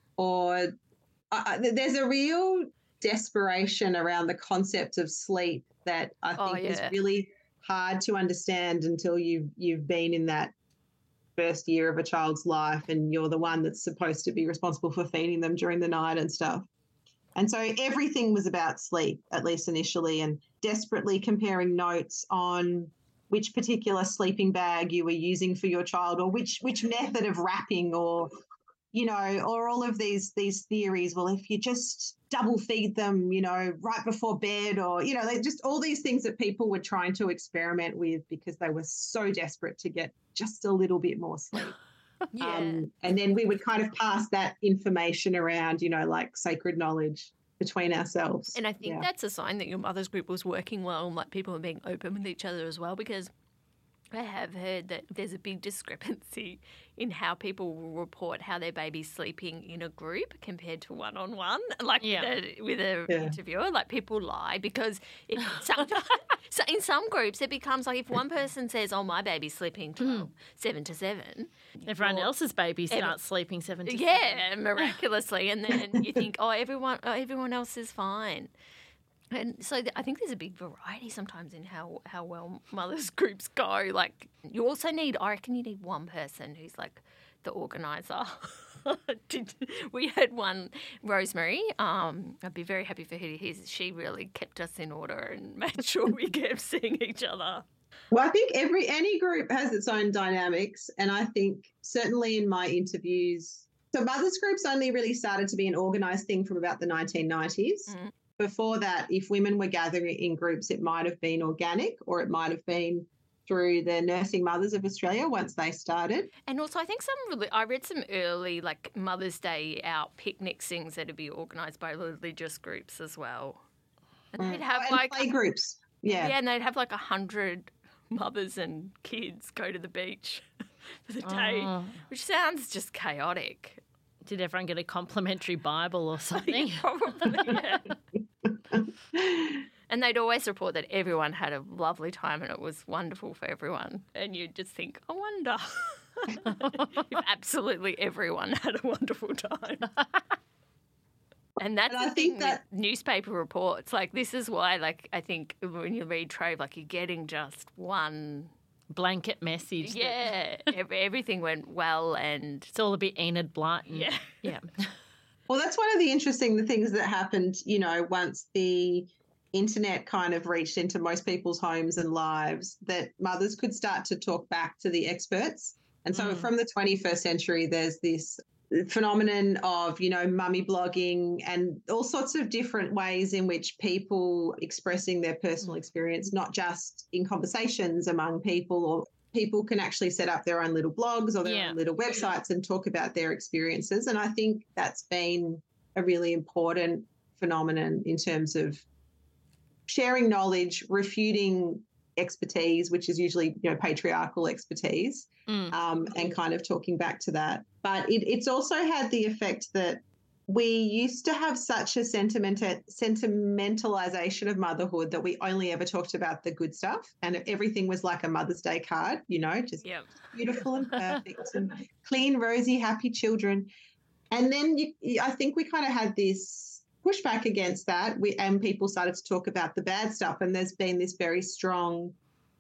S4: or uh, there's a real desperation around the concept of sleep that I think oh, yeah. is really hard to understand until you've, you've been in that first year of a child's life and you're the one that's supposed to be responsible for feeding them during the night and stuff. And so everything was about sleep, at least initially, and desperately comparing notes on which particular sleeping bag you were using for your child, or which which method of wrapping, or, you know, or all of these these theories. Well, if you just double feed them, you know, right before bed, or, you know, they just all these things that people were trying to experiment with because they were so desperate to get just a little bit more sleep.
S1: Yeah.
S4: Um, and then we would kind of pass that information around, you know, like sacred knowledge between ourselves.
S1: And I think
S4: yeah.
S1: that's a sign that your mother's group was working well and like people are being open with each other as well, because I have heard that there's a big discrepancy in how people will report how their baby's sleeping in a group compared to one-on-one, like
S5: yeah.
S1: with a, with a
S4: yeah.
S1: interviewer. Like people lie because it, sometimes, so in some groups it becomes like if one person says, oh, my baby's sleeping twelve, seven to seven.
S5: Everyone
S1: or,
S5: else's baby starts every, sleeping seven to
S1: yeah,
S5: seven.
S1: Yeah, miraculously. And then you think, oh, everyone, oh, everyone else is fine. And so th- I think there's a big variety sometimes in how, how well mothers groups go. Like you also need, I reckon you need one person who's like the organiser. Did, we had one, Rosemary. Um, I'd be very happy for her to hear. She really kept us in order and made sure we kept seeing each other.
S4: Well, I think every any group has its own dynamics, and I think certainly in my interviews, so mothers groups only really started to be an organised thing from about the nineteen nineties. Mm. Before that, if women were gathering in groups, it might have been organic, or it might have been through the Nursing Mothers of Australia once they started.
S1: And also I think some really, I read some early like Mother's Day out picnic things that would be organised by religious groups as well. And they'd have
S4: oh,
S1: like
S4: play groups. Yeah.
S1: Yeah, and they'd have like a hundred mothers and kids go to the beach for the day, oh. which sounds just chaotic.
S5: Did everyone get a complimentary Bible or something?
S1: Probably, yeah. And they'd always report that everyone had a lovely time and it was wonderful for everyone. And you'd just think, I wonder if absolutely everyone had a wonderful time. And that's
S4: And I
S1: the
S4: think
S1: thing
S4: that-
S1: with newspaper reports. Like, this is why, like, I think when you read Trove, like, you're getting just one.
S5: Blanket message. that-
S1: Yeah, ev- everything went well and
S5: It's all a bit Enid Blyton.
S1: yeah.
S5: Yeah.
S4: Well, that's one of the interesting things that happened, you know, once the internet kind of reached into most people's homes and lives, that mothers could start to talk back to the experts. And so
S5: Mm.
S4: from the twenty-first century, there's this phenomenon of, you know, mummy blogging and all sorts of different ways in which people expressing their personal experience, not just in conversations among people, or people can actually set up their own little blogs or their
S5: Yeah.
S4: own little websites and talk about their experiences. And I think that's been a really important phenomenon in terms of sharing knowledge, refuting expertise, which is usually, you know, patriarchal expertise,
S5: Mm.
S4: um, and kind of talking back to that. But it, it's also had the effect that we used to have such a sentiment, sentimentalization of motherhood that we only ever talked about the good stuff, and everything was like a Mother's Day card, you know, just
S1: Yeah.
S4: beautiful and perfect and clean, rosy, happy children. And then you, I think we kind of had this pushback against that, we, and people started to talk about the bad stuff. And there's been this very strong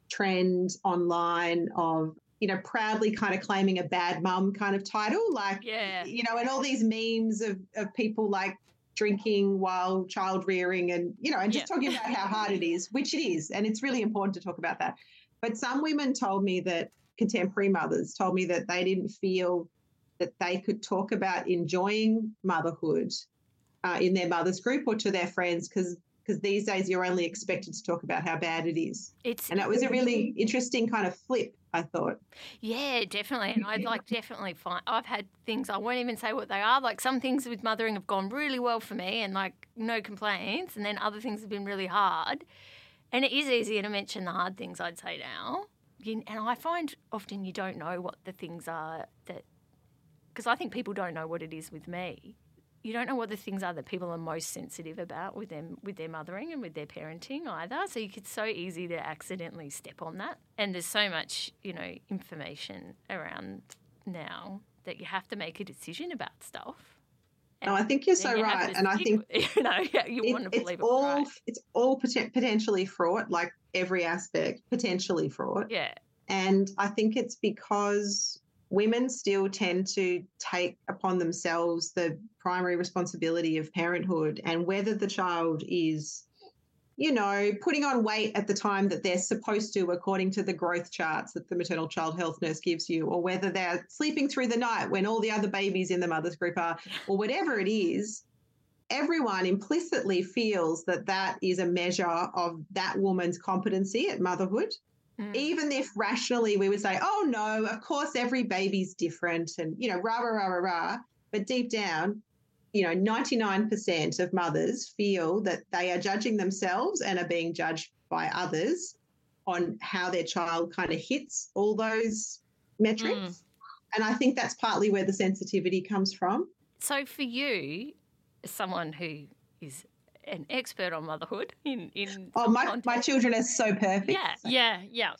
S4: trend online of, you know, proudly kind of claiming a bad mum kind of title, like,
S1: Yeah.
S4: you know, and all these memes of, of people like drinking while child rearing and, you know, and just
S5: Yeah.
S4: talking about how hard it is, which it is. And it's really important to talk about that. But some women told me that, contemporary mothers told me that they didn't feel that they could talk about enjoying motherhood uh, in their mother's group or to their friends, because because these days you're only expected to talk about how bad it is.
S1: It's
S4: And it was a really interesting kind of flip, I thought.
S1: Yeah, definitely. And I'd like definitely find I've had things, I won't even say what they are. Like, some things with mothering have gone really well for me and like no complaints, and then other things have been really hard. And it is easier to mention the hard things, I'd say now. You, and I find often you don't know what the things are that, because I think people don't know what it is with me. You don't know what the things are that people are most sensitive about with them, with their mothering and with their parenting either. So it's so easy to accidentally step on that. And there's so much, you know, information around now that you have to make a decision about stuff.
S4: No, I think you're
S1: then
S4: so
S1: you have
S4: right.
S1: to
S4: And I
S1: stick
S4: think
S1: with- you know, you
S4: it-
S1: want to
S4: it's
S1: believe
S4: all
S1: it's right.
S4: it's all poten- potentially fraught, like every aspect potentially fraught.
S1: Yeah.
S4: And I think it's because women still tend to take upon themselves the primary responsibility of parenthood, and whether the child is, you know, putting on weight at the time that they're supposed to, according to the growth charts that the maternal child health nurse gives you, or whether they're sleeping through the night when all the other babies in the mother's group are, or whatever it is, everyone implicitly feels that that is a measure of that woman's competency at motherhood.
S1: Mm.
S4: Even if rationally we would say, oh, no, of course, every baby's different and, you know, rah, rah, rah, rah, rah. But deep down, you know, ninety-nine percent of mothers feel that they are judging themselves and are being judged by others on how their child kind of hits all those metrics.
S5: Mm.
S4: And I think that's partly where the sensitivity comes from.
S1: So for you, as someone who is an expert on motherhood in in
S4: Oh,
S1: some
S4: my,
S1: context-
S4: my children are so perfect.
S1: Yeah.
S5: Yeah, yeah.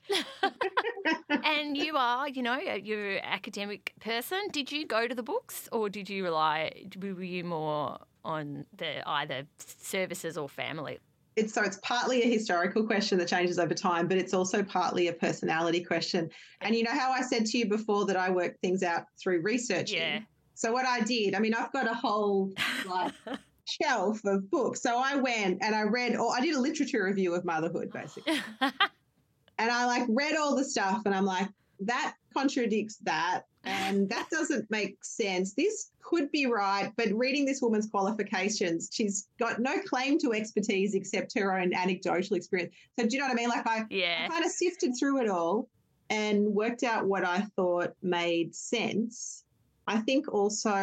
S1: And you are, you know, you're an academic person. Did you go to the books, or did you rely, were you more on the either services or family?
S4: It's so it's partly a historical question that changes over time, but it's also partly a personality question. And you know how I said to you before that I work things out through research?
S1: Yeah.
S4: So what I did, I mean, I've got a whole like shelf of books. So I went and I read, or I did a literature review of motherhood, basically. And I like read all the stuff and I'm like, that contradicts that. And that doesn't make sense. This could be right. But reading this woman's qualifications, she's got no claim to expertise except her own anecdotal experience. So do you know what I mean? Like I,
S1: Yeah.
S4: I kind of sifted through it all and worked out what I thought made sense. I think also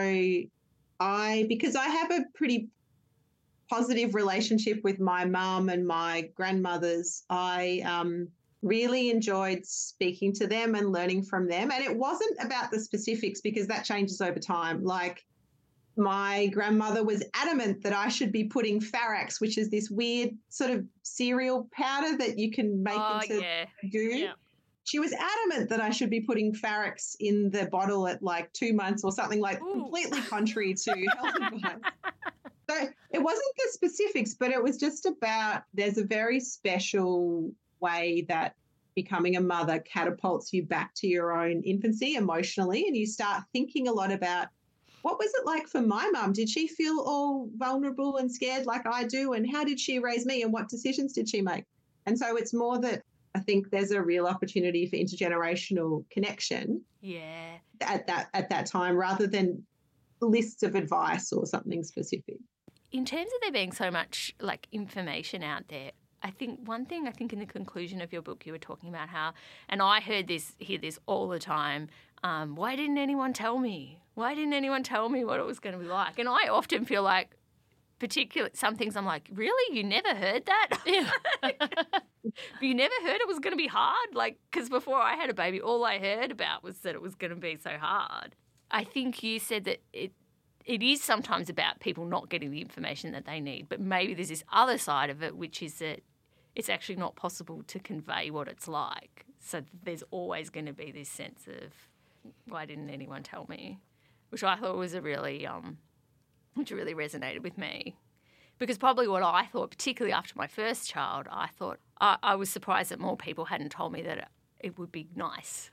S4: I, because I have a pretty positive relationship with my mum and my grandmothers, I um, really enjoyed speaking to them and learning from them. And it wasn't about the specifics because that changes over time. Like my grandmother was adamant that I should be putting Farax, which is this weird sort of cereal powder that you can make
S1: Oh,
S4: into
S1: yeah.
S4: goo.
S5: Yeah.
S4: She was adamant that I should be putting Farax in the bottle at like two months or something, like
S1: Ooh.
S4: completely contrary to health advice. So it wasn't the specifics, but it was just about there's a very special way that becoming a mother catapults you back to your own infancy emotionally, and you start thinking a lot about what was it like for my mum? Did she feel all vulnerable and scared like I do? And how did she raise me? And what decisions did she make? And so it's more that I think there's a real opportunity for intergenerational connection
S1: Yeah.
S4: at that at that time, rather than lists of advice or something specific.
S1: In terms of there being so much like information out there, I think one thing I think in the conclusion of your book you were talking about how, and I heard this, hear this all the time, um, why didn't anyone tell me? Why didn't anyone tell me what it was going to be like? And I often feel like, particularly some things I'm like, really? You never heard that?
S5: Yeah.
S1: You never heard it was going to be hard? Like, because before I had a baby, all I heard about was that it was going to be so hard. I think you said that it it is sometimes about people not getting the information that they need, but maybe there's this other side of it, which is that it's actually not possible to convey what it's like. So there's always going to be this sense of, why didn't anyone tell me? Which I thought was a really, um, which really resonated with me. Because probably what I thought, particularly after my first child, I thought, I, I was surprised that more people hadn't told me that it, it would be nice.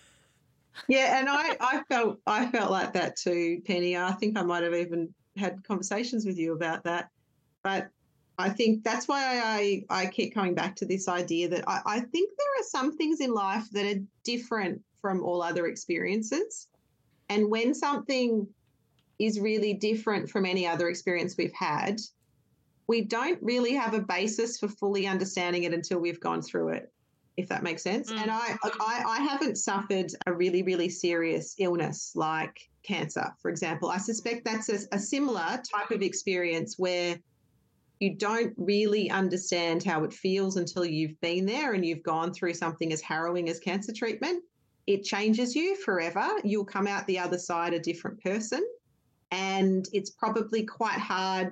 S4: Yeah, and I, I felt I felt like that too, Penny. I think I might have even had conversations with you about that. But I think that's why I, I keep coming back to this idea that I, I think there are some things in life that are different from all other experiences. And when something is really different from any other experience we've had, we don't really have a basis for fully understanding it until we've gone through it, if that makes sense. Mm. And I, I I haven't suffered a really, really serious illness like cancer, for example. I suspect that's a, a similar type of experience where you don't really understand how it feels until you've been there and you've gone through something as harrowing as cancer treatment. It changes you forever. You'll come out the other side a different person. And it's probably quite hard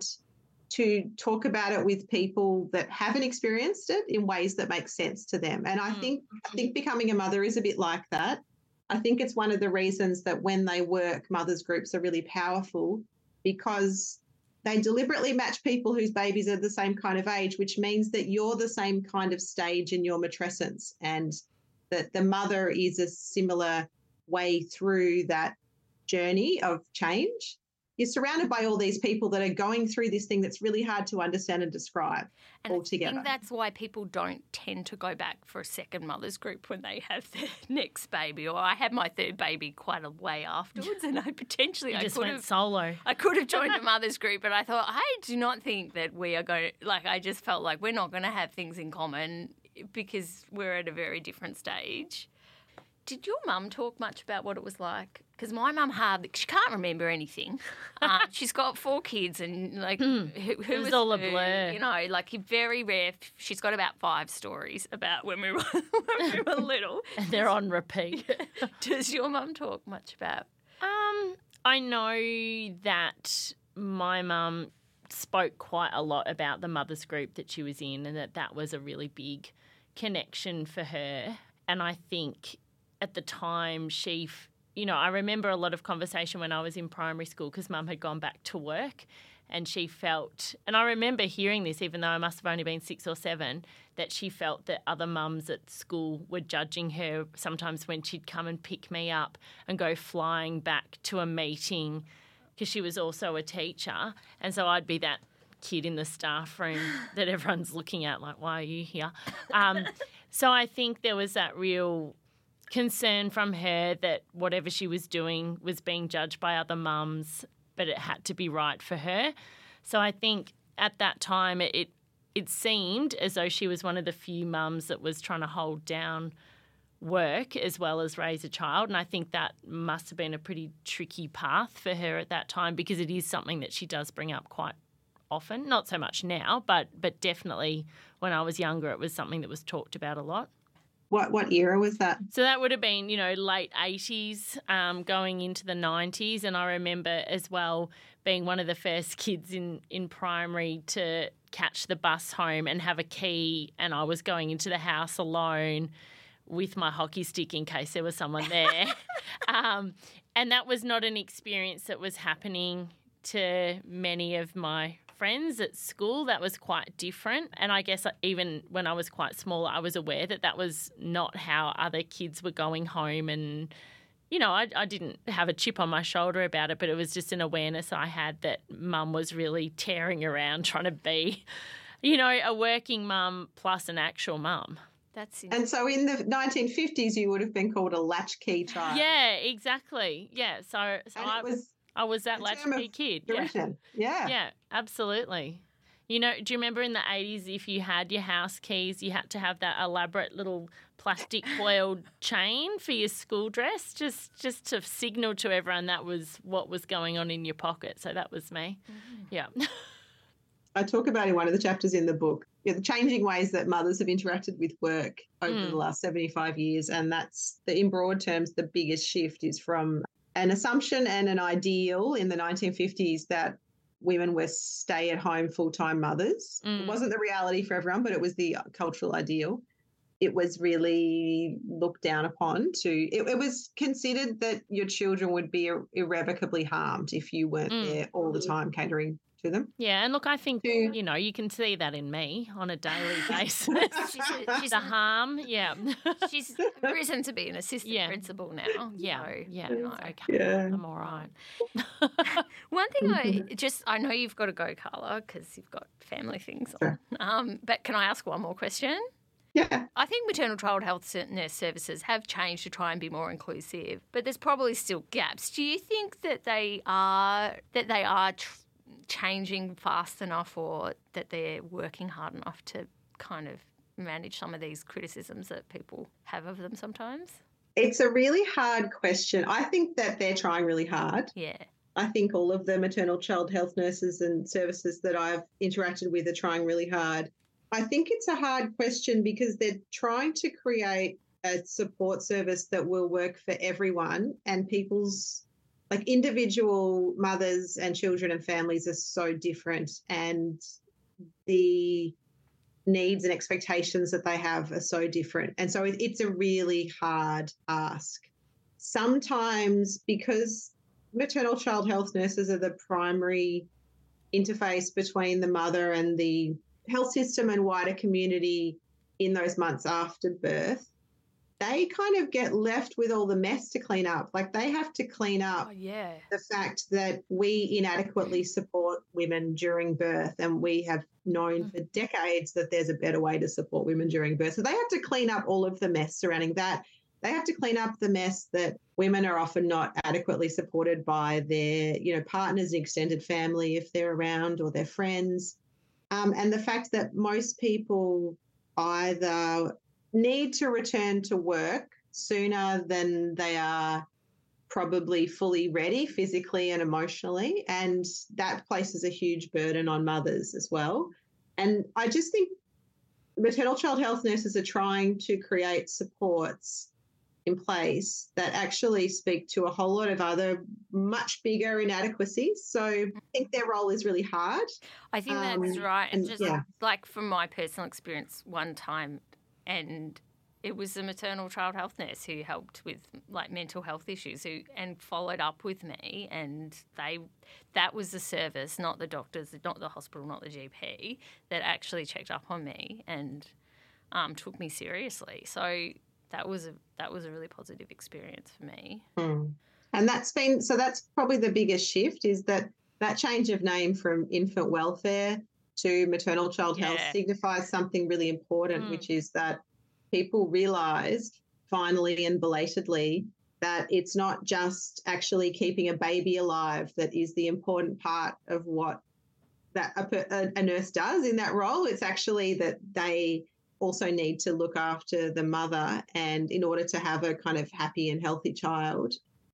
S4: to talk about it with people that haven't experienced it in ways that make sense to them. And I mm. think I think becoming a mother is a bit like that. I think it's one of the reasons that when they work, mothers groups are really powerful, because they deliberately match people whose babies are the same kind of age, which means that you're the same kind of stage in your matrescence, and that the mother is a similar way through that journey of change. You're surrounded by all these people that are going through this thing that's really hard to understand and describe
S1: and
S4: altogether.
S1: I think that's why people don't tend to go back for a second mother's group when they have their next baby. Or I had my third baby quite a way afterwards, and I potentially
S5: you
S1: I
S5: just
S1: could
S5: went
S1: have
S5: solo.
S1: I could have joined a mother's group, but I thought I do not think that we are going. Like I just felt like we're not going to have things in common because we're at a very different stage. Did your mum talk much about what it was like? Because my mum hardly, she can't remember anything. Uh, she's got four kids and like
S5: hmm.
S1: who, who
S5: it was
S1: was
S5: all a
S1: who,
S5: blur.
S1: You know, like very rare. She's got about five stories about when we were, when we were little.
S5: And they're on repeat.
S1: Does your mum talk much about?
S5: Um, I know that my mum spoke quite a lot about the mothers group that she was in, and that that was a really big connection for her. And I think at the time she, you know, I remember a lot of conversation when I was in primary school because Mum had gone back to work, and she felt, and I remember hearing this even though I must have only been six or seven, that she felt that other mums at school were judging her sometimes when she'd come and pick me up and go flying back to a meeting because she was also a teacher. And so I'd be that kid in the staff room that everyone's looking at like, why are you here? Um, so I think there was that real concern from her that whatever she was doing was being judged by other mums, but it had to be right for her. So I think at that time it, it it seemed as though she was one of the few mums that was trying to hold down work as well as raise a child. And I think that must have been a pretty tricky path for her at that time, because it is something that she does bring up quite often. Not so much now, but but definitely when I was younger it was something that was talked about a lot.
S4: What what era was that?
S5: So that would have been, you know, late eighties, um, going into the nineties. And I remember as well being one of the first kids in, in primary to catch the bus home and have a key, and I was going into the house alone with my hockey stick in case there was someone there. um, and that was not an experience that was happening to many of my friends at school. That was quite different. And I guess even when I was quite small, I was aware that that was not how other kids were going home. And, you know, I, I didn't have a chip on my shoulder about it, but it was just an awareness I had that mum was really tearing around trying to be, you know, a working mum plus an actual mum.
S1: That's
S4: And so in the nineteen fifties, you would have been called a latchkey child.
S5: Yeah, exactly. Yeah. So, so
S4: And
S5: I
S4: it was
S5: I was that
S4: a term
S5: latchkey
S4: of
S5: kid. Yeah.
S4: derision. Yeah.
S5: Yeah, absolutely. You know, do you remember in the eighties if you had your house keys, you had to have that elaborate little plastic foiled chain for your school dress just just to signal to everyone that was what was going on in your pocket. So that was me. Mm-hmm. Yeah.
S4: I talk about in one of the chapters in the book, yeah, the changing ways that mothers have interacted with work over
S5: Mm.
S4: the last seventy-five years. And that's, the, in broad terms, the biggest shift is from an assumption and an ideal in the nineteen fifties that women were stay-at-home full-time mothers.
S5: Mm.
S4: It wasn't the reality for everyone, but it was the cultural ideal. It was really looked down upon to, it, it was considered that your children would be ir- irrevocably harmed if you weren't
S5: Mm.
S4: there all the time catering to them.
S5: Yeah, and look, I think,
S4: To-
S5: you know, you can see that in me on a daily basis.
S1: She's, a, she's,
S5: the
S1: a,
S5: harm, yeah.
S1: she's risen to be an assistant
S5: Yeah.
S1: principal now.
S5: Yeah,
S1: so,
S5: yeah,
S1: you know.
S5: it's okay.
S4: Yeah.
S5: I'm all right.
S1: One thing I just, I know you've got to go, Carla, because you've got family things on. Um, but can I ask one more question?
S4: Yeah.
S1: I think maternal child health nurse services have changed to try and be more inclusive, but there's probably still gaps. Do you think that they are that they are tr- changing fast enough, or that they're working hard enough to kind of manage some of these criticisms that people have of them sometimes?
S4: It's a really hard question. I think that they're trying really hard.
S1: Yeah.
S4: I think all of the maternal child health nurses and services that I've interacted with are trying really hard. I think it's a hard question because they're trying to create a support service that will work for everyone, and people's, like, individual mothers and children and families are so different, and the needs and expectations that they have are so different. And so it, it's a really hard ask. Sometimes, because maternal child health nurses are the primary interface between the mother and the health system and wider community in those months after birth, they kind of get left with all the mess to clean up. Like, they have to clean up
S1: Oh, yeah.
S4: the fact that we inadequately support women during birth, and we have known for decades that there's a better way to support women during birth. So they have to clean up all of the mess surrounding that. They have to clean up the mess that women are often not adequately supported by their, you know, partners and extended family if they're around, or their friends. Um, and the fact that most people either need to return to work sooner than they are probably fully ready physically and emotionally, and that places a huge burden on mothers as well. And I just think maternal child health nurses are trying to create supports in place that actually speak to a whole lot of other much bigger inadequacies. So I think their role is really hard.
S1: I think
S4: Um,
S1: that's right.
S4: and
S1: And just
S4: yeah.
S1: like from my personal experience one time, and it was the maternal child health nurse who helped with like mental health issues who and followed up with me, and they that was the service, not the doctors, not the hospital, not the G P, that actually checked up on me and um, took me seriously. So that was a that was a really positive experience for me.
S4: Hmm. And that's been, so that's probably the biggest shift, is that that change of name from infant welfare to maternal child health
S1: Yeah.
S4: signifies something really important,
S5: Mm.
S4: which is that people realised finally and belatedly that it's not just actually keeping a baby alive that is the important part of what that a, per- a, a nurse does in that role. It's actually that they also need to look after the mother, and in order to have a kind of happy and healthy child.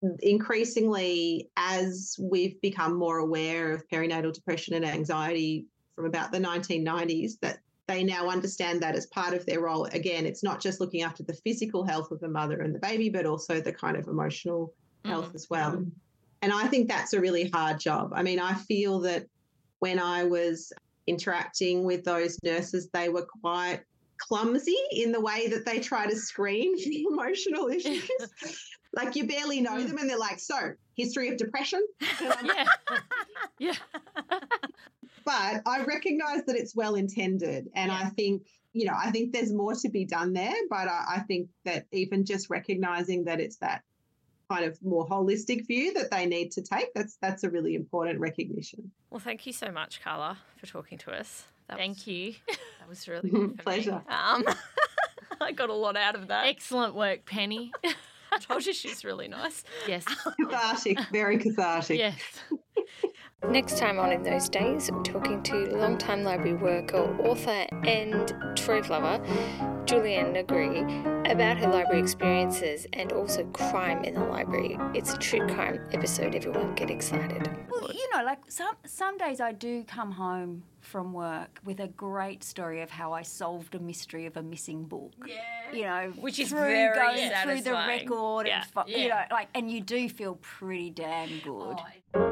S4: Increasingly, as we've become more aware of perinatal depression and anxiety from about the nineteen nineties, that they now understand that as part of their role. Again, it's not just looking after the physical health of the mother and the baby, but also the kind of emotional mm. health as well. And I think that's a really hard job. I mean, I feel that when I was interacting with those nurses, they were quite clumsy in the way that they try to screen for emotional issues. Like you barely know them and they're like, so, history of depression?
S5: Yeah. yeah.
S4: But I recognise that it's well intended, and yeah. I think, you know, I think there's more to be done there, but I, I think that even just recognising that it's that kind of more holistic view that they need to take, that's that's a really important recognition.
S1: Well, thank you so much, Carla, for talking to us. That
S5: thank
S1: was,
S5: you.
S1: That was really good for
S4: Pleasure.
S1: Me. Um, I got a lot out of that.
S5: Excellent work, Penny.
S1: I told you she's really nice.
S5: Yes.
S4: Cathartic, very cathartic.
S5: Yes.
S1: Next time on In Those Days, we're talking to longtime library worker, author and trove lover, Julianne Negri, about her library experiences and also crime in the library. It's a true crime episode, everyone get excited.
S6: Well, you know, like some, some days I do come home from work with a great story of how I solved a mystery of a missing book.
S1: Yeah.
S6: You know,
S1: which is
S6: through
S1: very
S6: going
S1: satisfying.
S6: through the record
S1: yeah.
S6: and,
S1: yeah.
S6: you know, like, and you do feel pretty damn good.
S1: Oh,